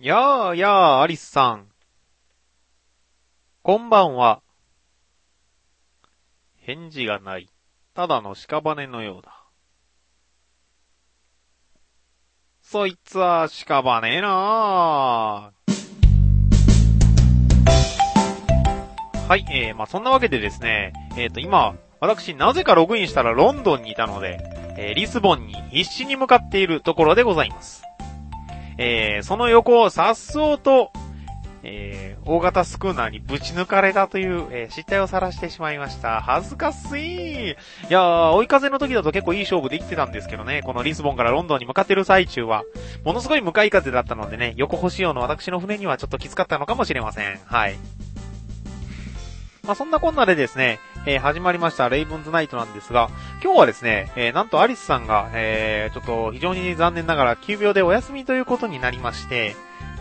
やーやー、アリスさん。こんばんは。返事がない。ただの屍のようだ。そいつは屍なー。はい、そんなわけでですね、今、私、なぜかログインしたらロンドンにいたので、リスボンに必死に向かっているところでございます。その横をさっそうと、大型スクーナーにぶち抜かれたという、失態を晒してしまいました。恥ずかしい。いやー、追い風の時だと結構いい勝負できてたんですけどね、このリスボンからロンドンに向かってる最中は、ものすごい向かい風だったのでね、横星用の私の船にはちょっときつかったのかもしれません。はい。そんなこんなでですね、始まりましたレイブンズナイトなんですが、今日はですね、なんとアリスさんが、ちょっと非常に残念ながら急病でお休みということになりまして、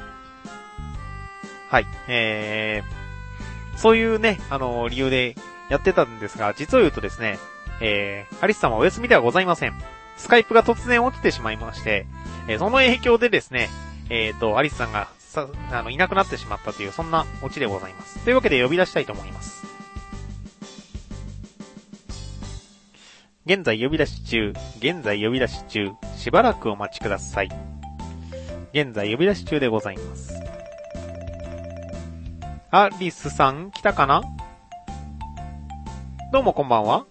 はい、そういうね、理由でやってたんですが、実を言うとですね、アリスさんはお休みではございません。スカイプが突然起きてしまいまして、その影響でですね、アリスさんがいなくなってしまったという、そんなオチでございます。というわけで呼び出したいと思います。現在呼び出し中、しばらくお待ちください。現在呼び出し中でございます。アリスさん来たかな？どうもこんばんは。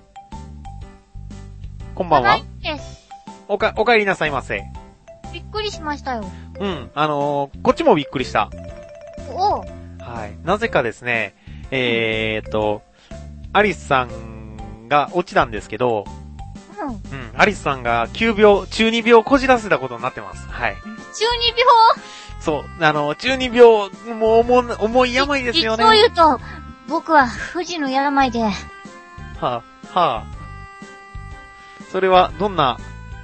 こんばんは。お帰りなさいませ。 びっくりしましたよ。 うん、こっちもびっくりした。 おう。 はい。なぜかですね、アリスさんが落ちたんですけど、うん、アリスさんが中二病こじらせたことになってます。はい。 中二病？ そう、中二病、もう重い病ですよね。 そう言うと、僕は不治の病で。 それは、どんな、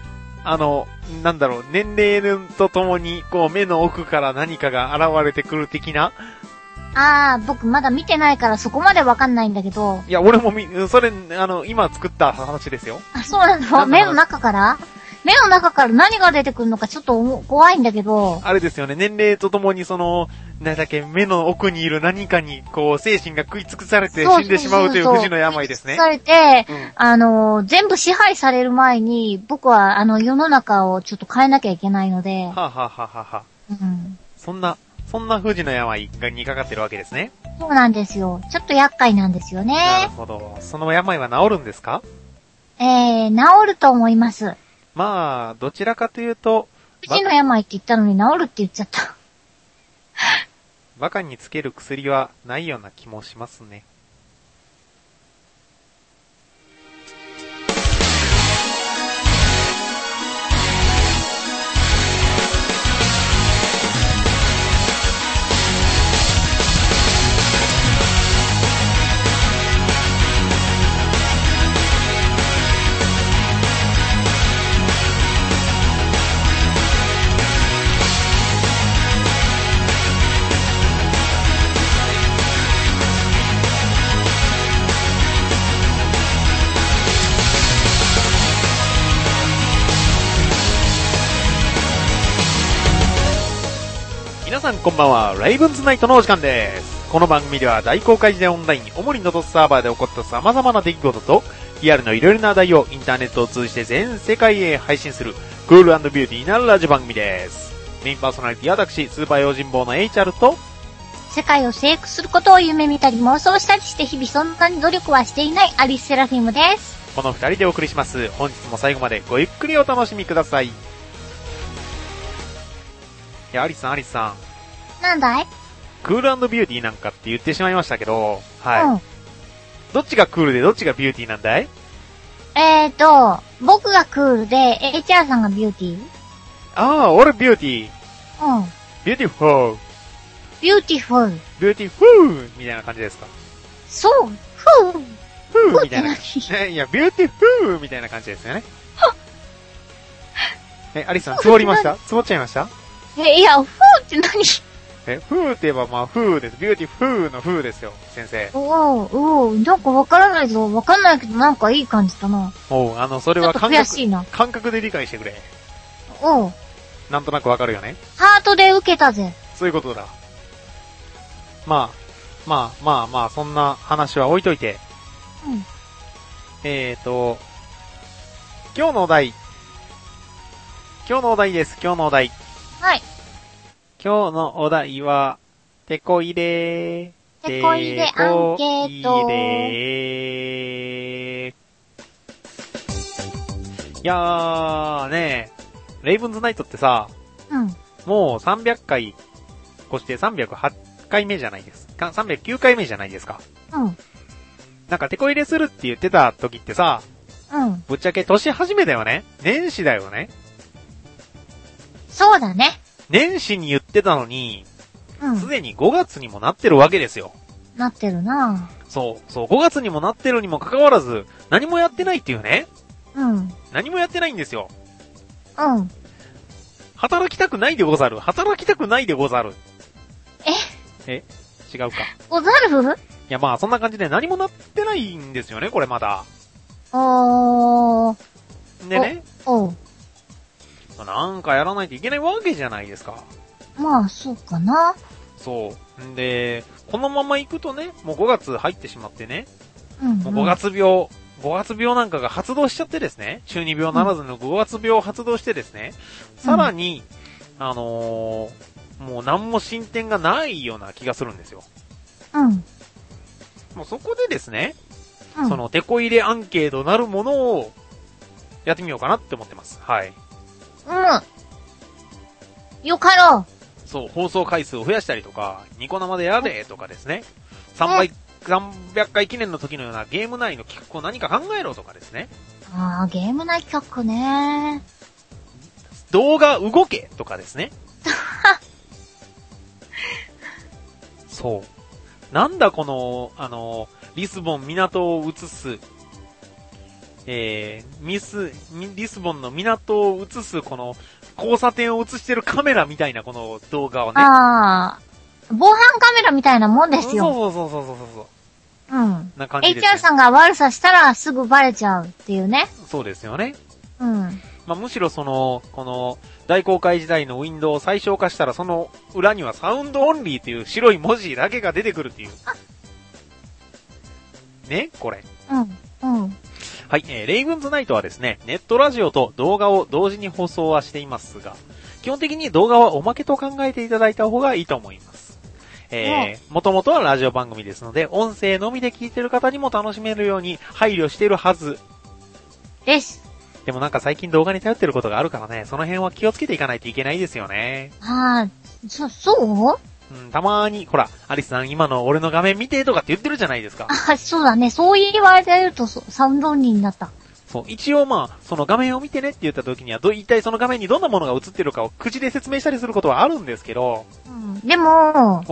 年齢とともに、こう、目の奥から何かが現れてくる的な？ 僕まだ見てないからそこまでわかんないんだけど。 いや、俺もそれ、今作った話ですよ。 そうなの？目の中から何が出てくるのかちょっと怖いんだけど。 あれですよね、年齢とともに目の奥にいる何かに、こう、精神が食い尽くされて死んでしまうという不治の病ですね。 食い尽くされて、全部支配される前に、僕は世の中をちょっと変えなきゃいけないので。うん。 そんな不治の病にかかってるわけですね。 そうなんですよ。ちょっと厄介なんですよね。 なるほど。その病は治るんですか？ 治ると思います。 どちらかというと、 不治の病って言ったのに治るって言っちゃった。 バカにつける薬はないような気もしますね。皆さんこんばんは、ライブンズナイトのお時間です。この番組では大公開時代オンライン、主にノドスサーバーで起こった様々な出来事と、リアルのいろいろな題をインターネットを通じて全世界へ配信する、クール&ビューティーなラジオ番組です。メインパーソナリティは私、スーパー用心棒の HR と、 世界を征服することを夢見たり妄想したりして日々そんなに努力はしていないアリス・セラフィムです。 この二人でお送りします。本日も最後までごゆっくりお楽しみください。いや、アリスさん。 なんだい？ クール&ビューティーなんかって言ってしまいましたけど、はい。どっちがクールでどっちがビューティーなんだい？ 僕がクールで、HR さんがビューティー？ 俺ビューティー。ビューティフォー。 ビューティフル。 ビューティフーみたいな感じですか？ そう、 フーみたいな。いや、ビューティフーみたいな感じですよね。アリスさん、つぼりました？つぼっちゃいました？ いや、フーって何？ フーって言えばフーです。ビューティフーのフーですよ、先生。 なんかわからないぞ。わかんないけどなんかいい感じだな。 それは悔しいな。 感覚で理解してくれ。 なんとなくわかるよね。 ハートで受けたぜ。 そういうことだ。まあ、そんな話は置いといて。 うん。 今日のお題です、今日のお題。 はい。 今日のお題は、テコ入れアンケート。 いやーねレイブンズナイトってさ、 うん。 もう300回越して308回目じゃないですか。309回目じゃないですか。 うん。 なんかテコ入れするって言ってた時ってさ、 うん。 ぶっちゃけ年始めだよね。年始だよね。 そうだね。 年始に言ってたのに、 うん。 すでに5月にもなってるわけですよ。 なってるな。 そう、5月にもなってるにもかかわらず、何もやってないっていうね。 うん。 何もやってないんですよ。 うん。 働きたくないでござる。働きたくないでござる。違うか。 ござる？ いやまあそんな感じで何もなってないんですよね、これまだ。でね。なんかやらないといけないわけじゃないですか。 まあ、そうかな。 そう。んで、このまま行くとね、もう5月入ってしまってね。 うん、うん。 もう5月病なんかが発動しちゃってですね。中二病ならずの5月病発動してですね。さらに、もう何も進展がないような気がするんですよ。 うん。 もうそこでですね、 うん、 そのテコ入れアンケートなるものをやってみようかなって思ってます。はい。 うん。よかろう。 そう、放送回数を増やしたりとか、ニコ生でやれとかですね。300回記念の時のようなゲーム内の企画を何か考えろとかですね。 ああ、ゲーム内企画ね。 動画動けとかですね。そう。なんだこの、リスボン港を映す、リスボンの港を映すこの交差点を映してるカメラみたいなこの動画をね。 ああ、防犯カメラみたいなもんですよ。 そう。 うん。 な感じです、ね。 HR さんが悪さしたらすぐバレちゃうっていうね。 そうですよね。 うん。 まあ、むしろこの、大公開時代のウィンドウを最小化したらその裏にはサウンドオンリーっていう白い文字だけが出てくるっていう。ねこれ。 うん。 はい、レイブンズナイトはですね、ネットラジオと動画を同時に放送はしていますが、基本的に動画はおまけと考えていただいた方がいいと思います。もともとはラジオ番組ですので、音声のみで聞いてる方にも楽しめるように配慮しているはず。 です。 でもなんか最近動画に頼ってることがあるからね、その辺は気をつけていかないといけないですよね。 そううん、たまーに、ほら、アリスさん今の俺の画面見てとかって言ってるじゃないですか。 そうだね。そう言われてるとサウンドオンリーになった。 そう、一応まあ、その画面を見てねって言った時には、一体その画面にどんなものが映ってるかを口で説明したりすることはあるんですけど。 うん。でも、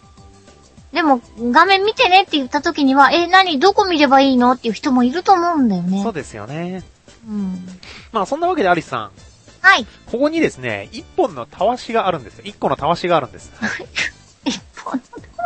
画面見てねって言った時には、どこ見ればいいのっていう人もいると思うんだよね。 そうですよね。 うん。 まあそんなわけでアリスさん。 はい。 ここにですね、一本のたわしがあるんですよ。一個のたわしがあるんです。 一本のはい。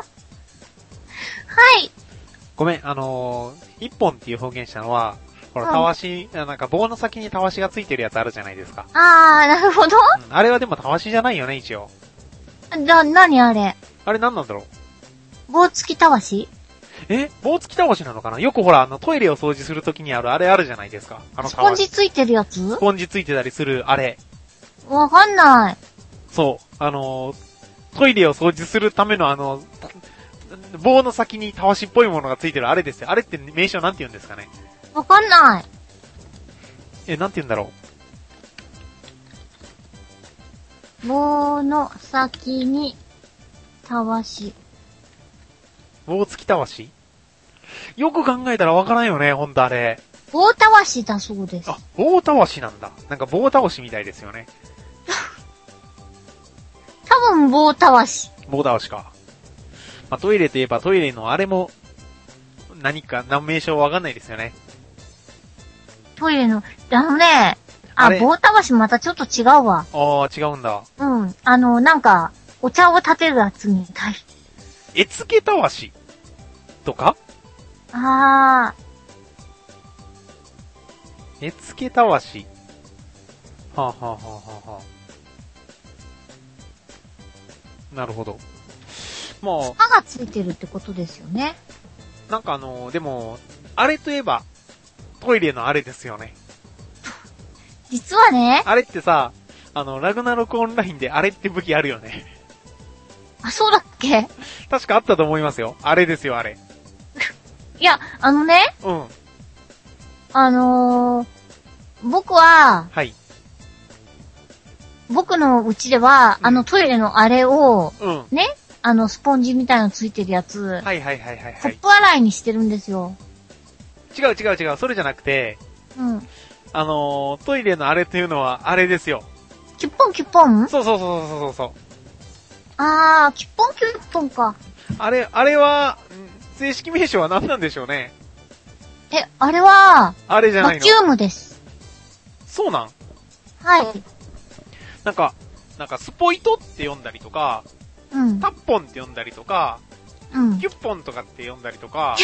ごめん、一本っていう表現したのは、ほら、たわし、なんか棒の先にたわしがついてるやつあるじゃないですか。 なるほど。 あれはでもたわしじゃないよね、一応。 何あれ？ あれ何なんだろう？棒付きたわし？ 棒付きたわしなのかな？よくほら、トイレを掃除するときにある、あれあるじゃないですか。 スポンジついてるやつ？ スポンジついてたりする、あれ。 わかんない。 そう、トイレを掃除するための棒の先にたわしっぽいものがついてるあれですよ。あれって名称なんて言うんですかね？ わかんない。 なんて言うんだろう。棒の先にたわし。 棒付きたわし？よく考えたらわからんよね、ほんとあれ。 棒たわしだそうです。 あ、棒たわしなんだ。なんか棒たわしみたいですよね。 多分棒たわし。 棒たわしか。まあ、トイレといえばトイレのあれも、何名称わかんないですよね。 トイレの、棒たわしまたちょっと違うわ。 違うんだ。 うん。なんか、お茶を立てるやつみたい。 絵付けたわしとか？絵付けたわし。はぁ、はぁはぁはぁはぁ。 なるほど。もう。刃がついてるってことですよね。 なんかでも、あれといえば、トイレのあれですよね。 実はね。 あれってさ、ラグナロクオンラインであれって武器あるよね。 そうだっけ？ 確かあったと思いますよ。あれですよ、あれ。 いや、ね。 うん。 僕は、 はい。 僕のうちでは、トイレのあれを、 うん。 ね、スポンジみたいなのついてるやつ、 はいはいはいはい、はい。 コップ洗いにしてるんですよ。 違う、それじゃなくて、 うん。 トイレのあれっていうのは、あれですよ。 キュッポンキュッポン？ そう。 キュッポンキュッポンか。 あれは、正式名称は何なんでしょうね。 あれは、 あれじゃないの？ バキュームです。 そうなん？ はい。 なんか、スポイトって読んだりとか、 うん。 タッポンって読んだりとか、 うん。 キュッポンとかって読んだりとか、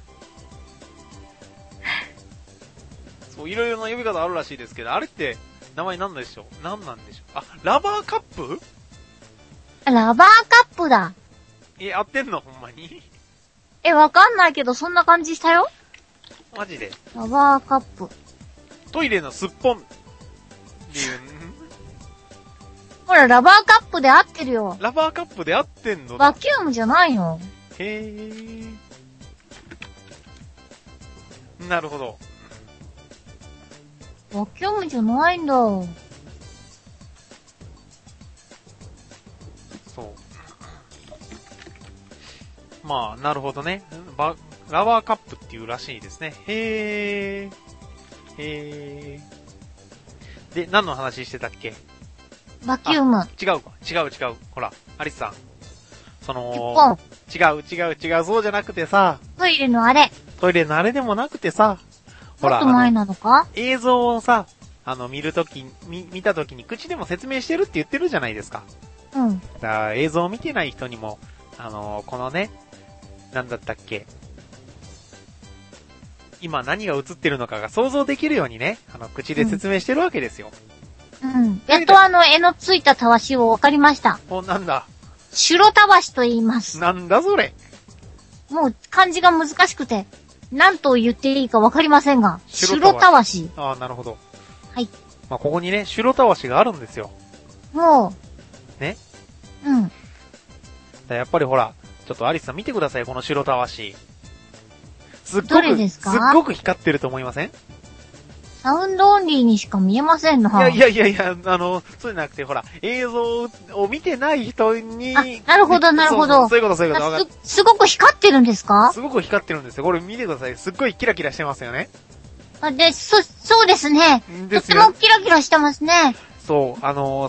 そう、いろいろな呼び方あるらしいですけど、あれって、名前何なんでしょう？何なんでしょう？ラバーカップ？ ラバーカップだ。 合ってんの？ほんまに？ わかんないけど、そんな感じしたよ。 マジで？ ラバーカップ。 トイレのすっぽんっていう。 ほら、ラバーカップで合ってるよ。 ラバーカップで合ってんの？ バキュームじゃないの。 へー。なるほど。 バキュームじゃないんだ。 そう。まあ、なるほどね。ラバーカップっていうらしいですね。へー。で、何の話してたっけ？ バキューム。 違う。ほら、アリスさん。 キュッポン。 違う。そうじゃなくてさ。 トイレのあれでもなくてさ。ほら。 もっと前なのか？ 映像をさ、見たときに口でも説明してるって言ってるじゃないですか。 うん。 だから映像を見てない人にも、このね、なんだったっけ。今何が映ってるのかが想像できるようにね、口で説明してるわけですよ。 うん。やっと絵のついたたわしを分かりました。 なんだ。 白たわしと言います。 なんだそれ。 もう漢字が難しくて、何と言っていいか分かりませんが、白たわし。 なるほど。 はい。 まあ、ここにね、白たわしがあるんですよ。 もう。ね。 うん。 やっぱりほら、ちょっとアリスさん見てください、この白たわし。 どれですか？ すっごく光ってると思いません？ サウンドオンリーにしか見えませんの。 いや、そうじゃなくて、ほら、映像を見てない人に。 なるほど。 そういうこと。 すごく光ってるんですか？ すごく光ってるんですよ。これ見てください。すっごいキラキラしてますよね。 そうですね。とってもキラキラしてますね。 そう、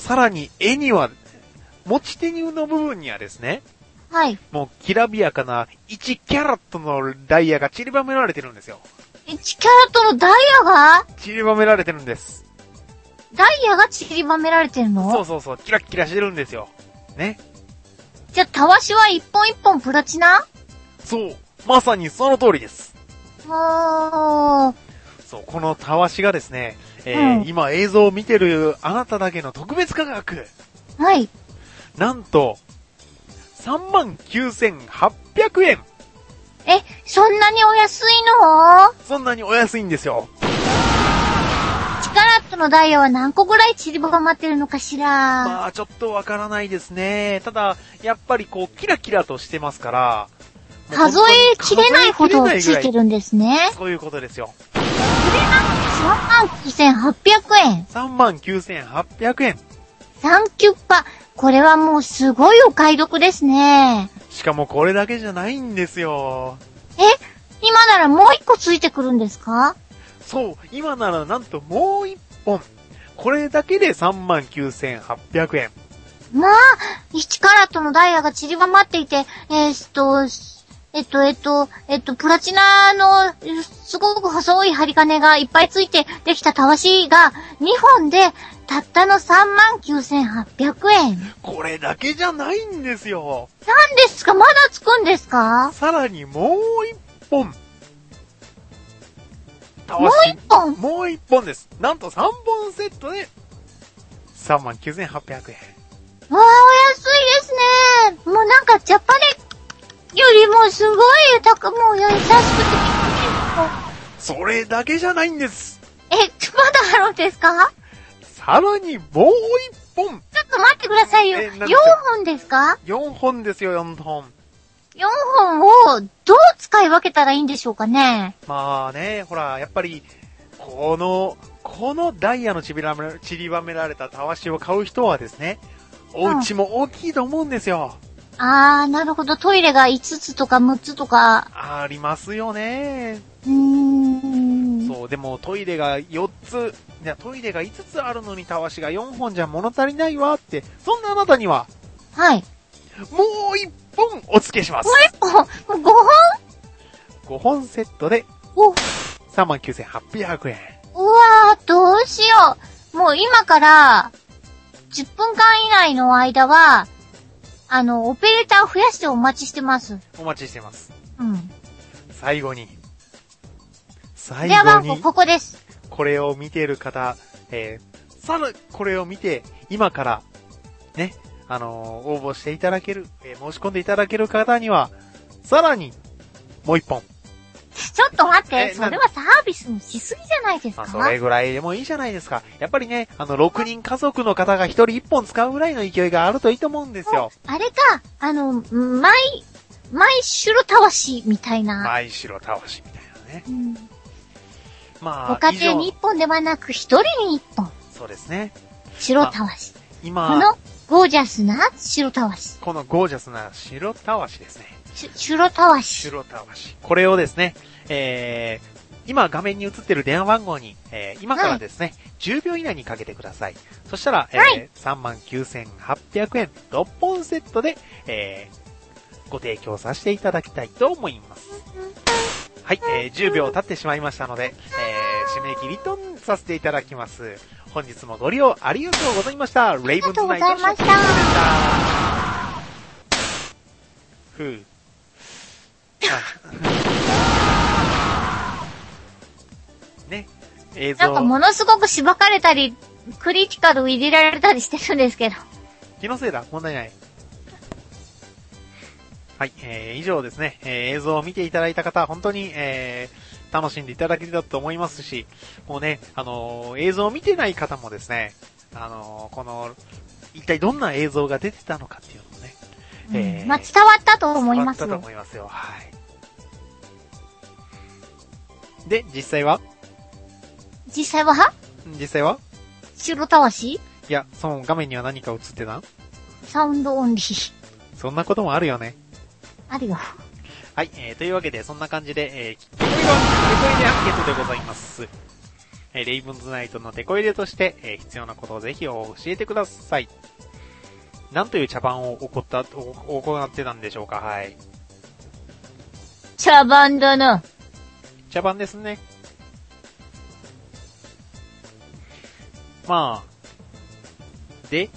さらに絵には、持ち手の部分にはですね。 はい。 もう、きらびやかな1キャラットのダイヤが散りばめられてるんですよ。 1キャラットのダイヤが散りばめられてるんです。 ダイヤが散りばめられてるの？ そう、キラキラしてるんですよ。ね。 じゃあ、たわしは一本一本プラチナ？ そう。まさにその通りです。そう、このたわしがですね、今映像を見てるあなただけの特別価格。 はい。 なんと、39,800円。 そんなにお安いの？ そんなにお安いんですよ。 1カラットのダイヤは何個ぐらい散りばまってるのかしら？ まあ、ちょっとわからないですね。ただ、やっぱりこう、キラキラとしてますから、 数えきれないほどついてるんですね。 そういうことですよ。 これが 39,800 円。 39,800円。 サンキュッパ。これはもうすごいお買い得ですね。 しかもこれだけじゃないんですよ。 今ならもう一個ついてくるんですか？ そう、今ならなんともう一本。これだけで 39,800 円。 まあ、1カラットのダイヤが散りばまっていて、プラチナのすごく細い針金がいっぱいついてできたたわしが2本でたったの 39,800 円。 これだけじゃないんですよ。 何ですか？まだつくんですか？ さらにもう一本。 もう一本？ もう一本です。なんと3本セットで 39,800 円。 わあ、お安いですもうなんかジャパネよりもすごい豊か、もう優しくてびっくり。 それだけじゃないんです。 まだあるんですか？ さらにもう一本。 ちょっと待ってくださいよ。4本ですか？ 4 本ですよ、4本。 4本をどう使い分けたらいいんでしょうかね。 まあね、ほら、やっぱり、このダイヤの散りばめられたたわしを買う人はですね、お家も大きいと思うんですよ。 なるほど。トイレが5つとか6つとか。 ありますよね。そう、でもトイレが4つ、いや、トイレが5つあるのにたわしが4本じゃ物足りないわって、そんなあなたには、 はい。 もう1本お付けします。 もう1本 ?5 本 ?5 本セットで、 お、 39,800円。 うわー、どうしよう。もう今から、10分間以内の間は、オペレーターを増やしてお待ちしてます。 お待ちしてます。 うん。 最後に、 電話番号ここです。 これを見ている方、これを見て、今から、ね、応募していただける、申し込んでいただける方には、さらに、もう一本。 ちょっと待って、それはサービスのしすぎじゃないですか？ それぐらいでもいいじゃないですか。やっぱりね、6人家族の方が1人1本使うぐらいの勢いがあるといいと思うんですよ。 あれか、マイシュロたわしみたいな。 マイシュロたわしみたいなね。 ご家庭に1本ではなく1人に1本。 そうですね。 白たわし。このゴージャスな白たわし。 このゴージャスな白たわしですね。 白たわし。 白たわし。これをですね、今画面に映ってる電話番号に、今からですね、10秒以内にかけてください。そしたら、39,800円6本セットで、ご提供させていただきたいと思います。はい、10秒経ってしまいましたので、締め切りとさせていただきます。本日もご利用ありがとうございました。レイブンズナイトショッピングでした。ふぅ。ね、映像。 なんかものすごくしばかれたり、クリティカル入れられたりしてるんですけど。 気のせいだ、問題ない。はい、以上ですね、映像を見ていただいた方、本当に、楽しんでいただけたと思いますし、もうね、映像を見てない方もですね、一体どんな映像が出てたのかっていうのもね、 伝わったと思いますよ。 伝わったと思いますよ。はい。で、実際は白たわし？ いや、その画面には何か映ってた？ サウンドオンリー。 そんなこともあるよね。 あるよ。 はい、というわけで、そんな感じで、テコ入れアンケートでございます。レイブンズナイトのテコ入れとして、必要なことをぜひ教えてください。なんという茶番を行ってたんでしょうか、はい。 茶番だな。 茶番ですね。まあ、で、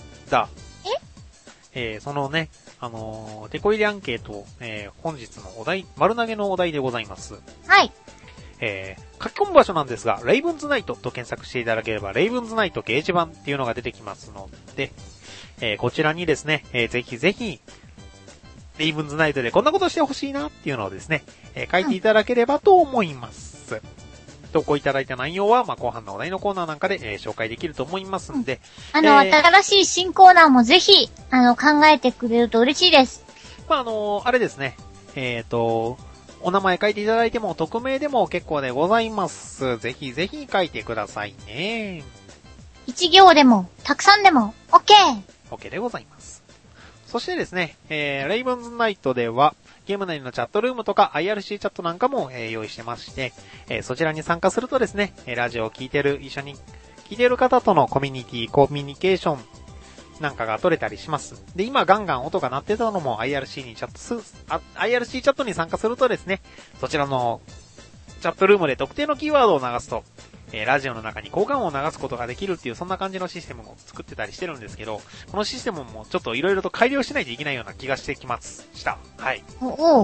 そのね、テコ入れアンケート、本日のお題、丸投げのお題でございます。 はい。 書き込む場所なんですが、レイブンズナイトと検索していただければ、レイブンズナイト掲示板っていうのが出てきますので、こちらにですね、ぜひぜひ、レイブンズナイトでこんなことしてほしいなっていうのをですね、書いていただければと思います。投稿いただいた内容は、後半のお題のコーナーなんかで、紹介できると思いますんで。 新しい新コーナーもぜひ、考えてくれると嬉しいです。 あれですね、お名前書いていただいても、匿名でも結構でございます。ぜひぜひ書いてくださいね。 1行でも、たくさんでも、OK でございます。そしてですね、レイブンズナイトでは、ゲーム内のチャットルームとか IRC チャットなんかも、用意してまして、そちらに参加するとですね、ラジオを一緒に聞いてる方とのコミュニケーションなんかが取れたりします。で、今ガンガン音が鳴ってたのも IRC チャットに参加するとですね、そちらのチャットルームで特定のキーワードを流すと、ラジオの中に交換音を流すことができるっていう、そんな感じのシステムを作ってたりしてるんですけど、このシステムもちょっといろいろと改良しないといけないような気がしてきました。はい。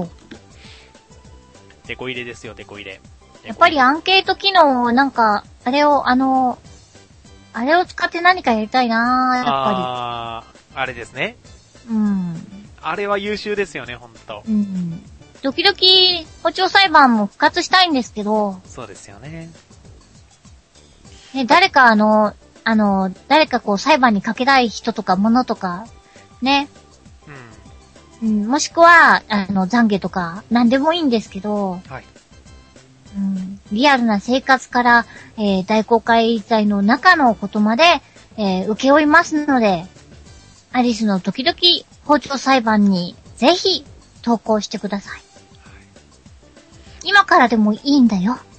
テコ入れですよ、テコ入れ。 やっぱりアンケート機能をなんか、あれを使って何かやりたいなぁ、やっぱり。あれですね。 あれは優秀ですよね、ほんと。 うん。時々、補聴裁判も復活したいんですけど。 そうですよね。 誰か誰かこう裁判にかけたい人とか物とか、ね。うん。もしくは、懺悔とか、なんでもいいんですけど。 はい。 うん。リアルな生活から、大公開罪の中のことまで、請け負いますので、アリスの時々包丁裁判にぜひ投稿してください。今からでもいいんだよ。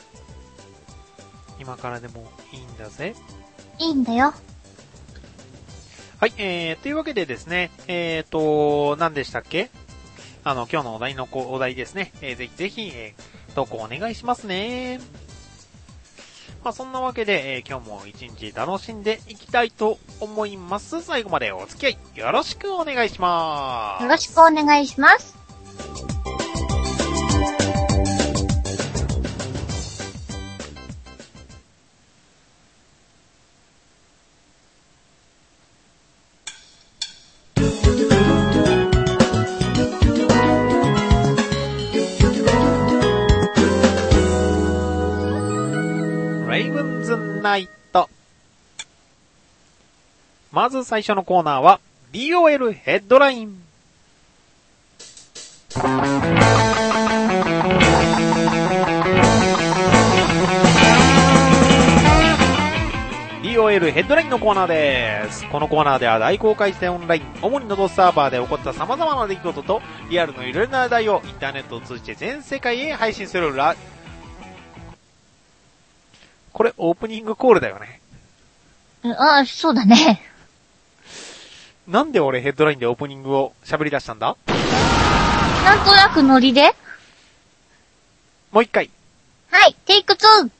今からでもいいんだぜ。 いいんだよ。 はい、というわけでですね、何でしたっけ？今日のお題ですね。ぜひぜひ、投稿お願いしますね。まあ、そんなわけで、今日も一日楽しんでいきたいと思います。最後までお付き合いよろしくお願いします。 よろしくお願いします。 ナイト。まず最初のコーナーは DOL ヘッドライン。DOL ヘッドラインのコーナーです。このコーナーでは大公開してオンライン、主にノドスサーバーで起こった様々な出来事とリアルのいろいろな話題をインターネットを通じて全世界へ配信するこれオープニングコールだよね。 ああ、そうだね。 なんで俺ヘッドラインでオープニングを喋り出したんだ？ なんとなくノリで？ もう一回。 はい、テイク2。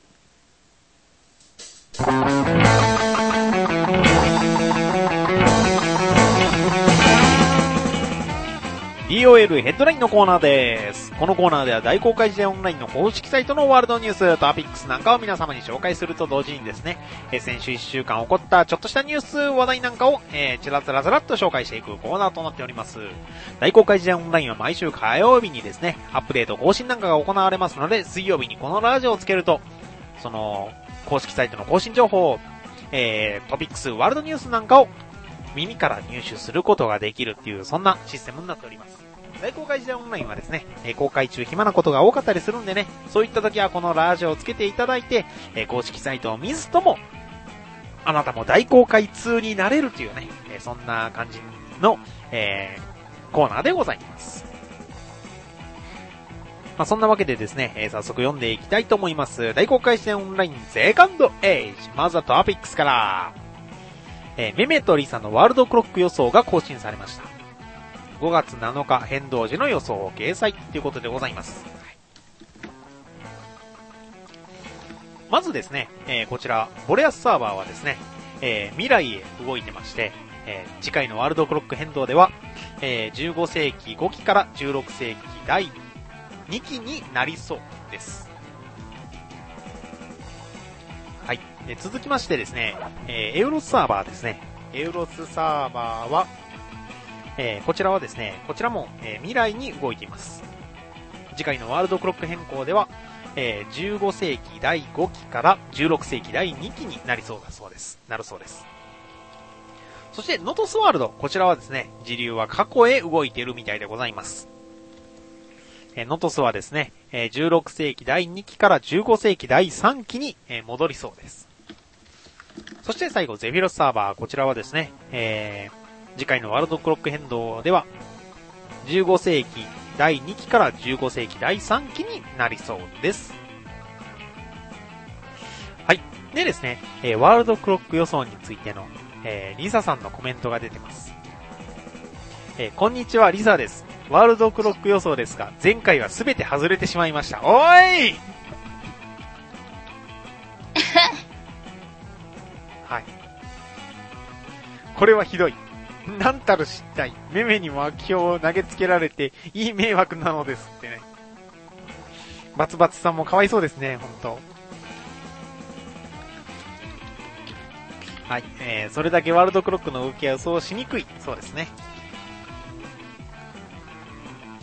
DOL ヘッドラインのコーナーです。このコーナーでは大公開時代オンラインの公式サイトのワールドニュース、トピックスなんかを皆様に紹介すると同時にですね、先週1週間起こったちょっとしたニュース話題なんかを、ちらつらっと紹介していくコーナーとなっております。大公開時代オンラインは毎週火曜日にですね、アップデート更新なんかが行われますので、水曜日にこのラジオをつけると、その、公式サイトの更新情報を、トピックスワールドニュースなんかを耳から入手することができるっていう、そんなシステムになっております。大公開時代オンラインはですね、公開中暇なことが多かったりするんでね、そういった時はこのラジオをつけていただいて、公式サイトを見ずとも、あなたも大公開通になれるというね、そんな感じの、コーナーでございます。まあ、そんなわけでですね、早速読んでいきたいと思います。大公開時代オンラインセカンドエイジ。まずはトピックスから。メメとリサのワールドクロック予想が更新されました。5月7日変動時の予想を掲載ということでございます。まずですね、こちら、ボレアスサーバーはですね、未来へ動いてまして、次回のワールドクロック変動では、15世紀5期から16世紀第2期になりそうです。はい。続きましてですね、エウロスサーバーですね。エウロスサーバーは、こちらはですね、こちらも、未来に動いています。次回のワールドクロック変更では、15世紀第5期から16世紀第2期になるそうです。そして、ノトスワールド、こちらはですね、時流は過去へ動いているみたいでございます。ノトスはですね、16世紀第2期から15世紀第3期に戻りそうです。そして最後、ゼフィロスサーバー、こちらはですね、次回のワールドクロック変動では、15世紀第2期から15世紀第3期になりそうです。はい。でですね、ワールドクロック予想についての、リサさんのコメントが出てます。こんにちは、リサです。ワールドクロック予想ですが、前回はすべて外れてしまいました。おーいはい。これはひどい。なんたる失態。メメにも悪評を投げつけられて、いい迷惑なのですってね。バツバツさんもかわいそうですね、ほんと。はい。それだけワールドクロックの動きは予想しにくい。そうですね。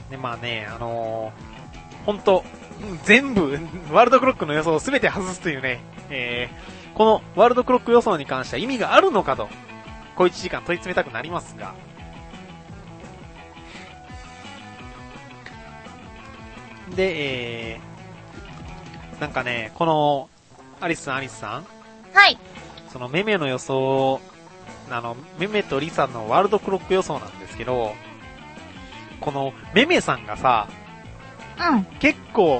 で、まあね、ほんと、全部、ワールドクロックの予想をすべて外すというね、このワールドクロック予想に関しては意味があるのかと、小1時間問い詰めたくなりますが、で、なんかね、この、アリスさんはい。 そのメメの予想、メメとリサのワールドクロック予想なんですけど、このメメさんがさ、結構、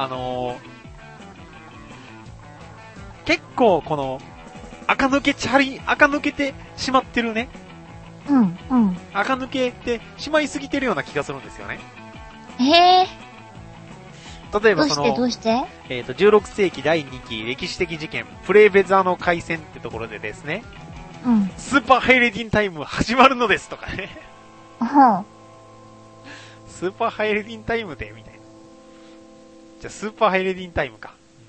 結構この、垢抜けてしまってるね。垢抜けてしまいすぎてるような気がするんですよね。 へえ。 例えばその、 どうして 16世紀第2期歴史的事件、プレイベザーの海戦ってところでですね、スーパーハイレディンタイム始まるのですとかね。スーパーハイレディンタイムでみたいな。じゃあスーパーハイレディンタイムか。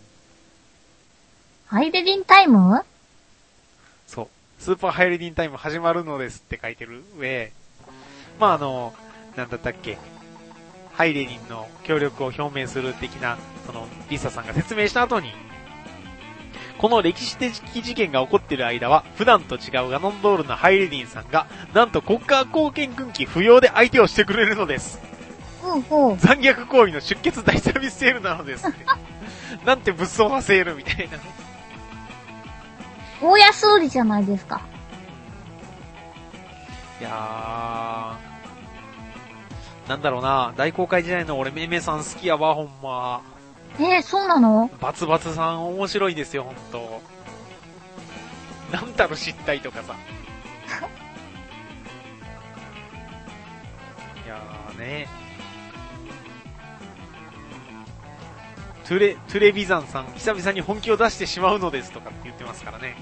ハイレディンタイム？ そう。スーパーハイレディンタイム始まるのですって書いてる上、まあなんだったっけ、ハイレディンの協力を表明する的な、リサさんが説明した後に、この歴史的事件が起こっている間は、普段と違うガノンドールのハイレディンさんが、なんと国家貢献軍機不要で相手をしてくれるのです。残虐行為の出血大サービスセールなのですって。なんて物騒なセールみたいな。 大安売りじゃないですか。 いやー、なんだろうな、大公開時代の俺めめさん好きやわ、ほんま。 そうなの？ バツバツさん面白いですよ、ほんと。なんたる失態とかさ。いやーね。トゥレビザンさん、久々に本気を出してしまうのですとかって言ってますからね。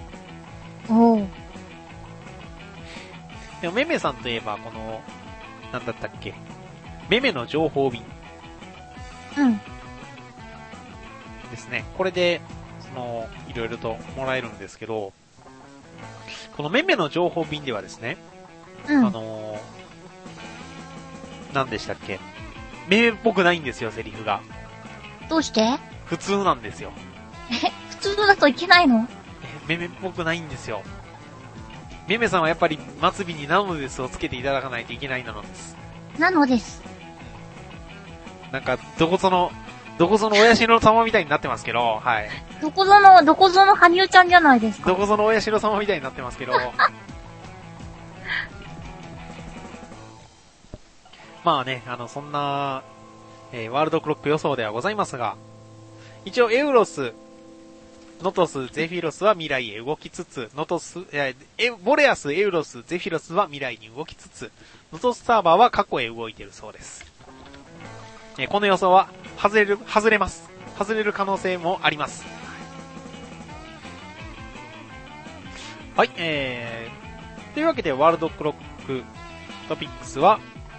でも、メメさんといえば、この、なんだったっけ。メメの情報便。ですね。これで、いろいろともらえるんですけど、このメメの情報便ではですね、なんでしたっけ。メメっぽくないんですよ、セリフが。 どうして？ 普通なんですよ。 普通だといけないの？ メメっぽくないんですよ。メメさんはやっぱり末尾になのですをつけていただかないといけないのです。 なのです。 なんか、どこその親代様みたいになってますけど、はい。 どこぞの羽生ちゃんじゃないですか。 どこその親代様みたいになってますけど。まあね、そんな、ワールドクロック予想ではございますが、一応エウロス、ノトス、ゼフィロスは未来へ動きつつ、ボレアス、エウロス、ゼフィロスは未来に動きつつ、ノトスサーバーは過去へ動いているそうです。この予想は、外れます。外れる可能性もあります。はい、というわけで、ワールドクロックトピックスは、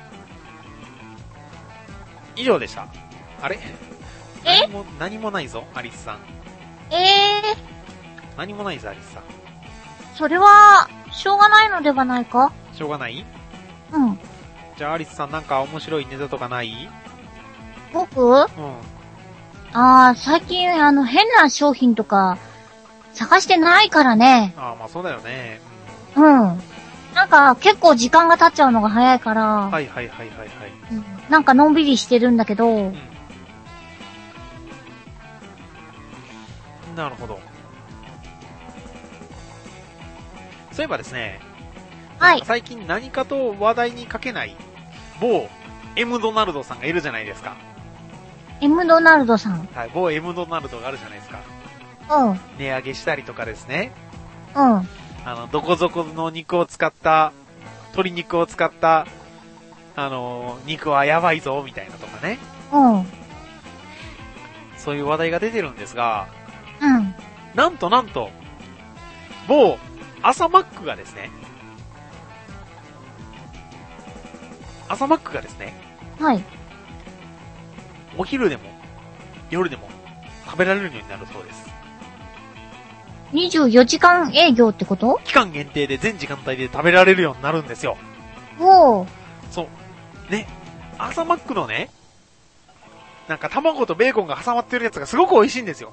以上でした。あれ？何もないぞ、アリスさん。何もないぞ、アリスさん。 それは、しょうがないのではないか？ しょうがない？じゃあ、アリスさんなんか面白いネタとかない？ 僕？最近変な商品とか、探してないからね。 まあそうだよね。 なんか、結構時間が経っちゃうのが早いから。 はい。 なんかのんびりしてるんだけど。 なるほど。そういえばですね。はい。最近何かと話題にかけない某 M ドナルドさんがいるじゃないですか。 M ドナルドさん。 はい、某 M ドナルドがあるじゃないですか。値上げしたりとかですね。どこぞこの肉を使った、鶏肉を使った、肉はやばいぞ、みたいなとかね。そういう話題が出てるんですが、なんと、某朝マックがですね、 はい。 お昼でも、夜でも、食べられるようになるそうです。 24時間営業ってこと？ 期間限定で全時間帯で食べられるようになるんですよ。 そう。 ね。 朝マックのね、なんか卵とベーコンが挟まってるやつがすごく美味しいんですよ。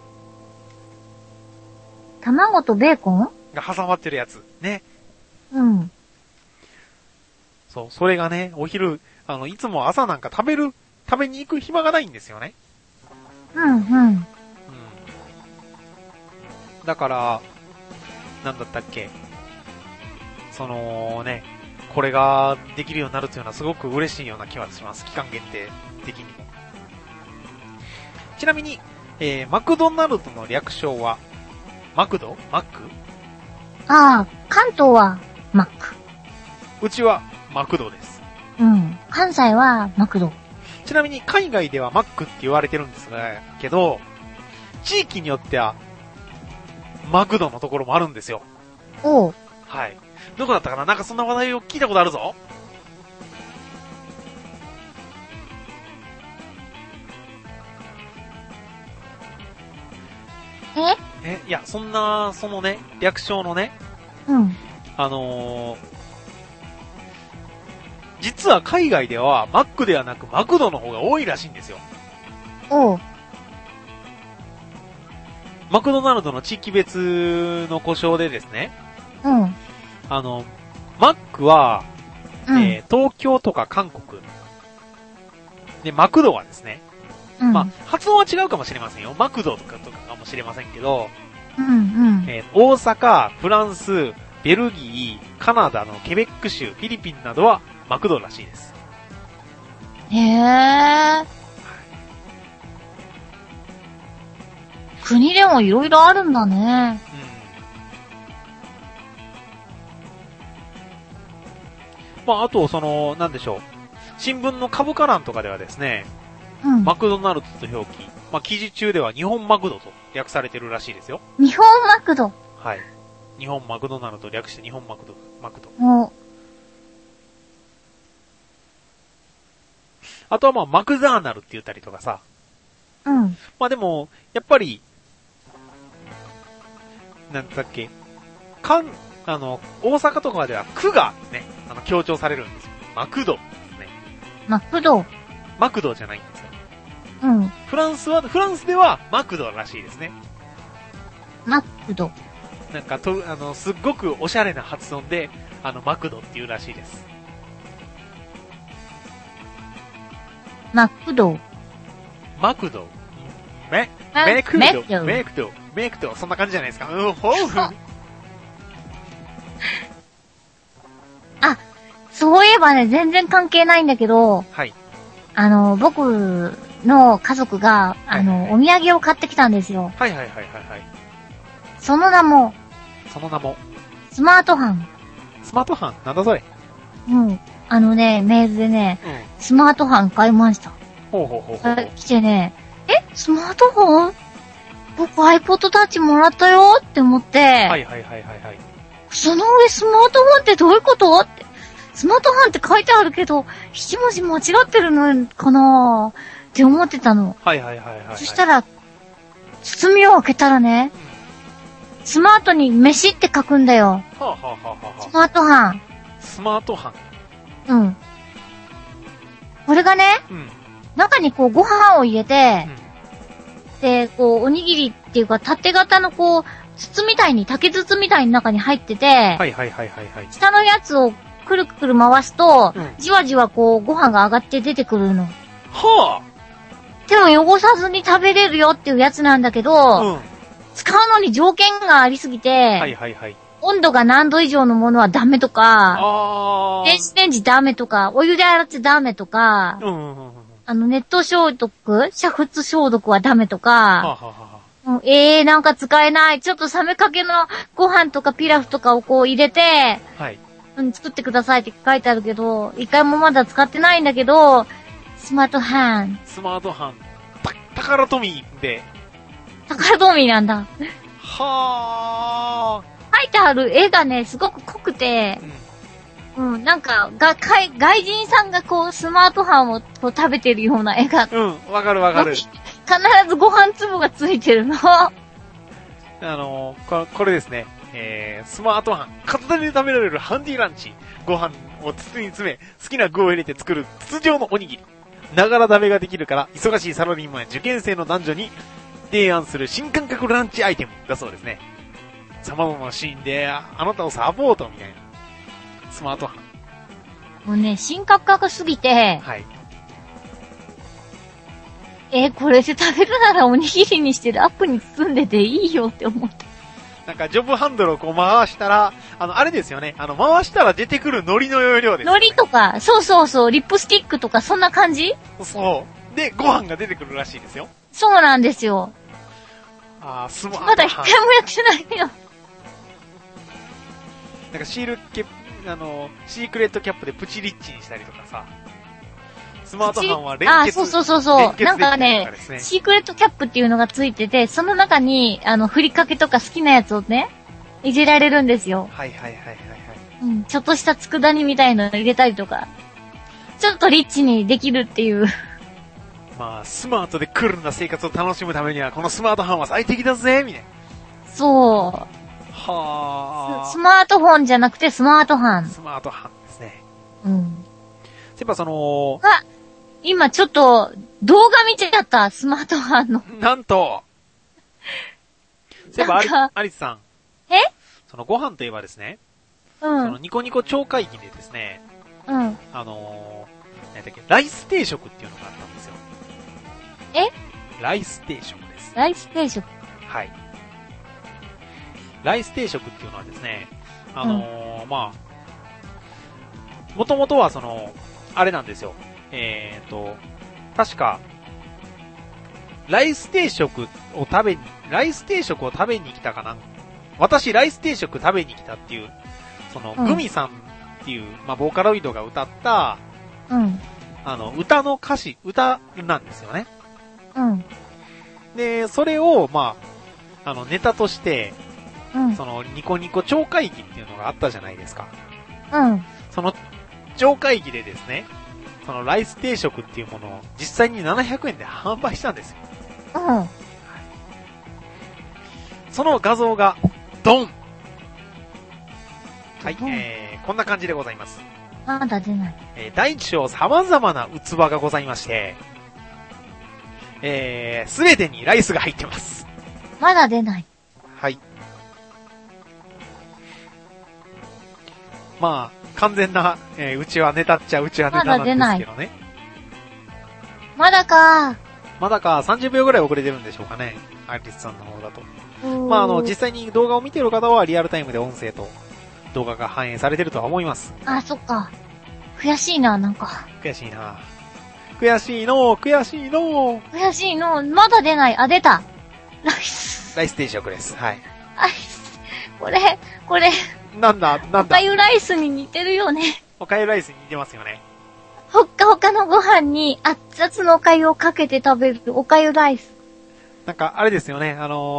卵とベーコンが挟まってるやつ。ね。 うん。 そう、それがね、お昼、いつも朝なんか食べに行く暇がないんですよね。 うんうん。 だから、なんだったっけ。そのね、これができるようになるというのはすごく嬉しいような気はします。期間限定的にも。ちなみに、マクドナルドの略称は、マクド？マック？ ああ、関東はマック。 うちはマクドです。 うん。関西はマクド。 ちなみに海外ではマックって言われてるんですけど、地域によっては、マクドのところもあるんですよ。 おう。 はい。どこだったかな？なんかそんな話題を聞いたことあるぞ。いや、そのね、略称のね、 うん。 実は海外ではマックではなくマクドの方が多いらしいんですよ。 おう。 マクドナルドの地域別の故障でですね、 うん。 マックは、 うん。 東京とか韓国。で、マクドはですね、 うん、 まあ、発音は違うかもしれませんよ。マクドとかかもしれませんけど、 うんうん。 大阪、フランス、ベルギー、カナダのケベック州、フィリピンなどはマクドらしいです。 へー。国でもいろいろあるんだね。 うん。まあ、あと、なんでしょう。新聞の株価欄とかではですね、 うん。 マクドナルドと表記。まあ、記事中では日本マクドと略されてるらしいですよ。 日本マクド。 はい。日本マクドナルド略して日本マクド。 お。 あとはまあ、マクザーナルって言ったりとかさ。 うん。 まあでも、やっぱり、なんだっけ、大阪とかでは区がね、強調されるんですよ。マクドですね。 マクド。 マクドじゃないんですよ。 うん。 フランスではマクドらしいですね。 マクド。 なんかすっごくおしゃれな発音で、マクドっていうらしいです。 マクド。 マクド。メクド。そんな感じじゃないですか。 あ、そういえばね、全然関係ないんだけど、 はい。 僕の家族が、お土産を買ってきたんですよ。 はい。 その名も、スマートファン。 スマートファンなんだそれ。 うん。メールでね、スマートファン買いました。 ほう。 来てね、スマートフォン僕 iPod Touch もらったよって思って、 はい。 その上スマートフォンってどういうことって、スマートフォンって書いてあるけど、7文字間違ってるのかなって思ってたの。 はい。 そしたら、包みを開けたらね、スマートに飯って書くんだよ。スマートファン。 スマートファン。 うん。これがね、中にこうご飯を入れて、で、こう、おにぎりっていうか、縦型のこう、筒みたいに、竹筒みたいに中に入ってて、 はい。 下のやつをくるくる回すと、じわじわこう、ご飯が上がって出てくるの。 はぁ、 手を汚さずに食べれるよっていうやつなんだけど、使うのに条件がありすぎて、温度が何度以上のものはダメとか、電子レンジダメとか、お湯で洗ってダメとか、熱湯消毒、煮沸消毒はダメとか、なんか使えない。ちょっと冷めかけのご飯とかピラフとかをこう入れて、作ってくださいって書いてあるけど、一回もまだ使ってないんだけど、スマートファン。 宝トミーで。 宝トミーなんだ。 はー。書いてある絵がね、すごく濃くて、なんか、外人さんがこう、スマートファンをこう食べてるような絵が。 わかる。 必ずご飯粒がついてるの。 これですね。スマートファン。片手で食べられるハンディランチ。ご飯を筒に詰め、好きな具を入れて作る筒状のおにぎり。ながら食べができるから、忙しいサラリーマンや受験生の男女に提案する新感覚ランチアイテムだそうですね。様々なシーンで、あなたをサポートみたいな。スマートフォン。 もうね、新感覚すぎて、 はい。 これで食べるならおにぎりにしてラップに包んでていいよって思った。 なんか、ジョブハンドルをこう回したら、あれですよね。回したら出てくる海苔の容量です、ね。 海苔とか、そうそうそう、リップスティックとかそんな感じ？ そう。で、ご飯が出てくるらしいですよ。 そうなんですよ。 スマートフォン。 まだ一回もやってないよ。 なんかシークレットキャップでプチリッチにしたりとかさ。スマートフォンは連結。 そう。なんかね、シークレットキャップっていうのがついてて、その中に、ふりかけとか好きなやつをね、入れられるんですよ。 はい。 うん、ちょっとした佃煮みたいの入れたりとか、ちょっとリッチにできるっていう。 まあ、スマートでクールな生活を楽しむためには、このスマートフォンは最適だぜ、みたいな。 そう。 はスマートフォンじゃなくてスマートファン。 スマートファンですね。 うん。 やっぱ今ちょっと動画見ちゃった、スマートファンの。 なんと、そういえばアリスさん。そのご飯といえばですね、 うん。 そのニコニコ超会議でですね、 うん。 なんだっけ、ライス定食っていうのがあったんですよ。ライス定食です。 ライス定食。 はい。ライス定食っていうのはですね、まあ、もともとはあれなんですよ。確か、ライス定食を食べに来たかな。私、ライス定食食べに来たっていう、グミさんっていう、まあ、ボーカロイドが歌った、 うん。 歌なんですよね。 うん。 で、それを、まあ、ネタとして、 うん。 ニコニコ超会議っていうのがあったじゃないですか。 うん。 その、超会議でですね、ライス定食っていうものを実際に700円で販売したんですよ。 うん。 その画像が、ドン！はい、こんな感じでございます。 まだ出ない。 大小様々な器がございまして、すべてにライスが入ってます。 まだ出ない。 はい。まあ、完全な、うちはネタっちゃうちはネタなんですけどね。 まだか。 まだか、30秒ぐらい遅れてるんでしょうかね。アリスさんの方だと。まあ、実際に動画を見てる方はリアルタイムで音声と動画が反映されてるとは思います。 あ、そっか。悔しいな、なんか。 悔しいな。悔しいの。 悔しいの。まだ出ない。あ、出た。ライス定食です。はい。 これ。 なんだ。 おかゆライスに似てるよね。 おかゆライスに似てますよね。 ほっかほかのご飯に熱々のおかゆをかけて食べるおかゆライス。 なんか、あれですよね。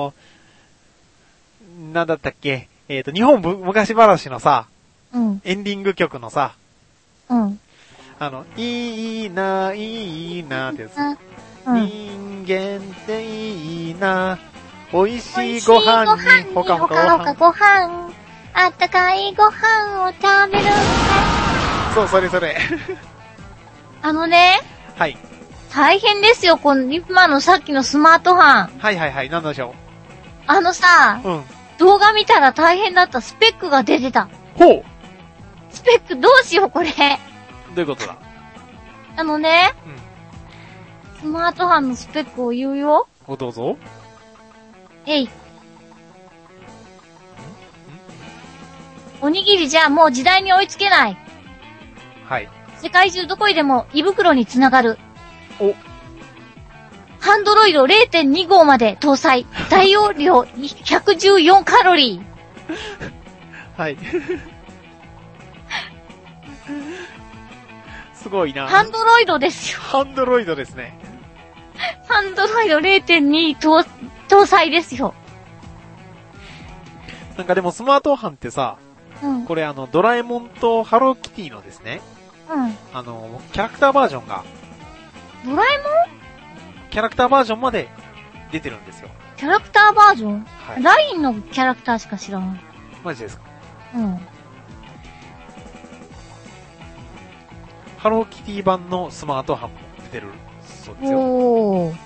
なんだったっけ。日本昔話のさ、 うん。 エンディング曲のさ、 うん。 いいなってやつ。 うん。 人間っていいな、美味しいご飯にほかほかご飯、あったかいご飯を食べる。 そう、それ。はい。 大変ですよ、今のさっきのスマートファン。 はい、なんでしょう。うん。 動画見たら大変だった。スペックが出てた。 ほう。 スペックどうしよう、これ。 どういうことだ？ うん。スマートフォンのスペックを言うよ。 どうぞ。 おにぎりじゃもう時代に追いつけない。 はい。 世界中どこにでも胃袋につながる。ハンドロイド 0.2 号まで搭載。大容量114カロリー。 はい。すごいな。 ハンドロイドですよ。 ハンドロイドですね。 ハンドロイド 0.2 搭載ですよ。 なんかでもスマートフォンってさ、これドラえもんとハローキティのですね、キャラクターバージョンが、 ドラえもん？ キャラクターバージョンまで出てるんですよ。 キャラクターバージョン？はい。ラインのキャラクターしか知らない。 マジですか？ ハローキティ版のスマートフォンも出てるそうですよ。 おー。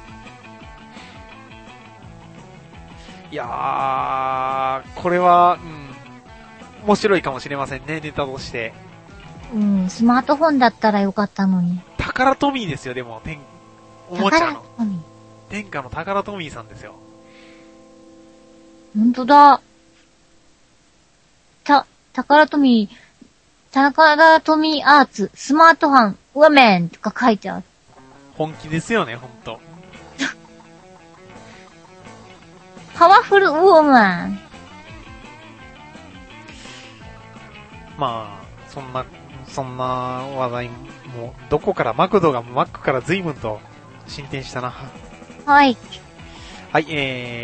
いやー、これは、面白いかもしれませんね、ネタとして。 うん、スマートフォンだったらよかったのに。 タカラトミーですよ、でも、おもちゃの。 宝トミー。 天下のタカラトミーさんですよ。 ほんとだ。タカラトミーアーツ、スマートフォン、ウォメンとか書いてある。 本気ですよね、ほんと。 パワフルウォーマン。 まあ、そんな話題も、どこからマクドがマックから随分と進展したな。 はい。 はい、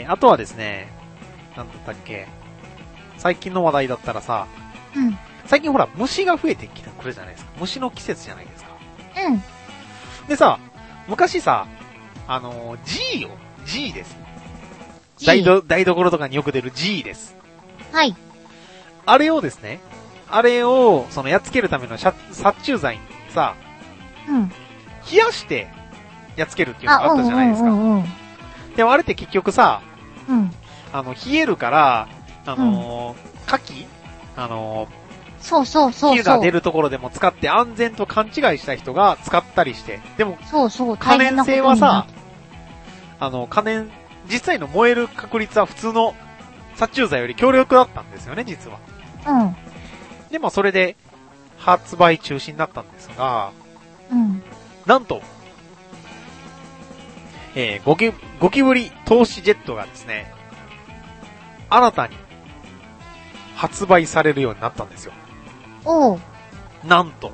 あとはですね、なんだったっけ。最近の話題だったらさ、 うん。 最近ほら、虫が増えてくるじゃないですか。虫の季節じゃないですか。 うん。 でさ、昔さ、G です。台所とかによく出る G です。 はい。 あれをですね、やっつけるための殺虫剤にさ、 うん。 冷やして、やっつけるっていうのがあったじゃないですか。でもあれって結局さ、 うん。 冷えるから、火器そう。 火が出るところでも使って安全と勘違いした人が使ったりして、でも、可燃性はさ、実際の燃える確率は普通の殺虫剤より強力だったんですよね、実は。 うん。 でもそれで、発売中止になったんですが、 うん。 なんと、ゴキブリ投資ジェットがですね、新たに発売されるようになったんですよ。 おう。 なんと。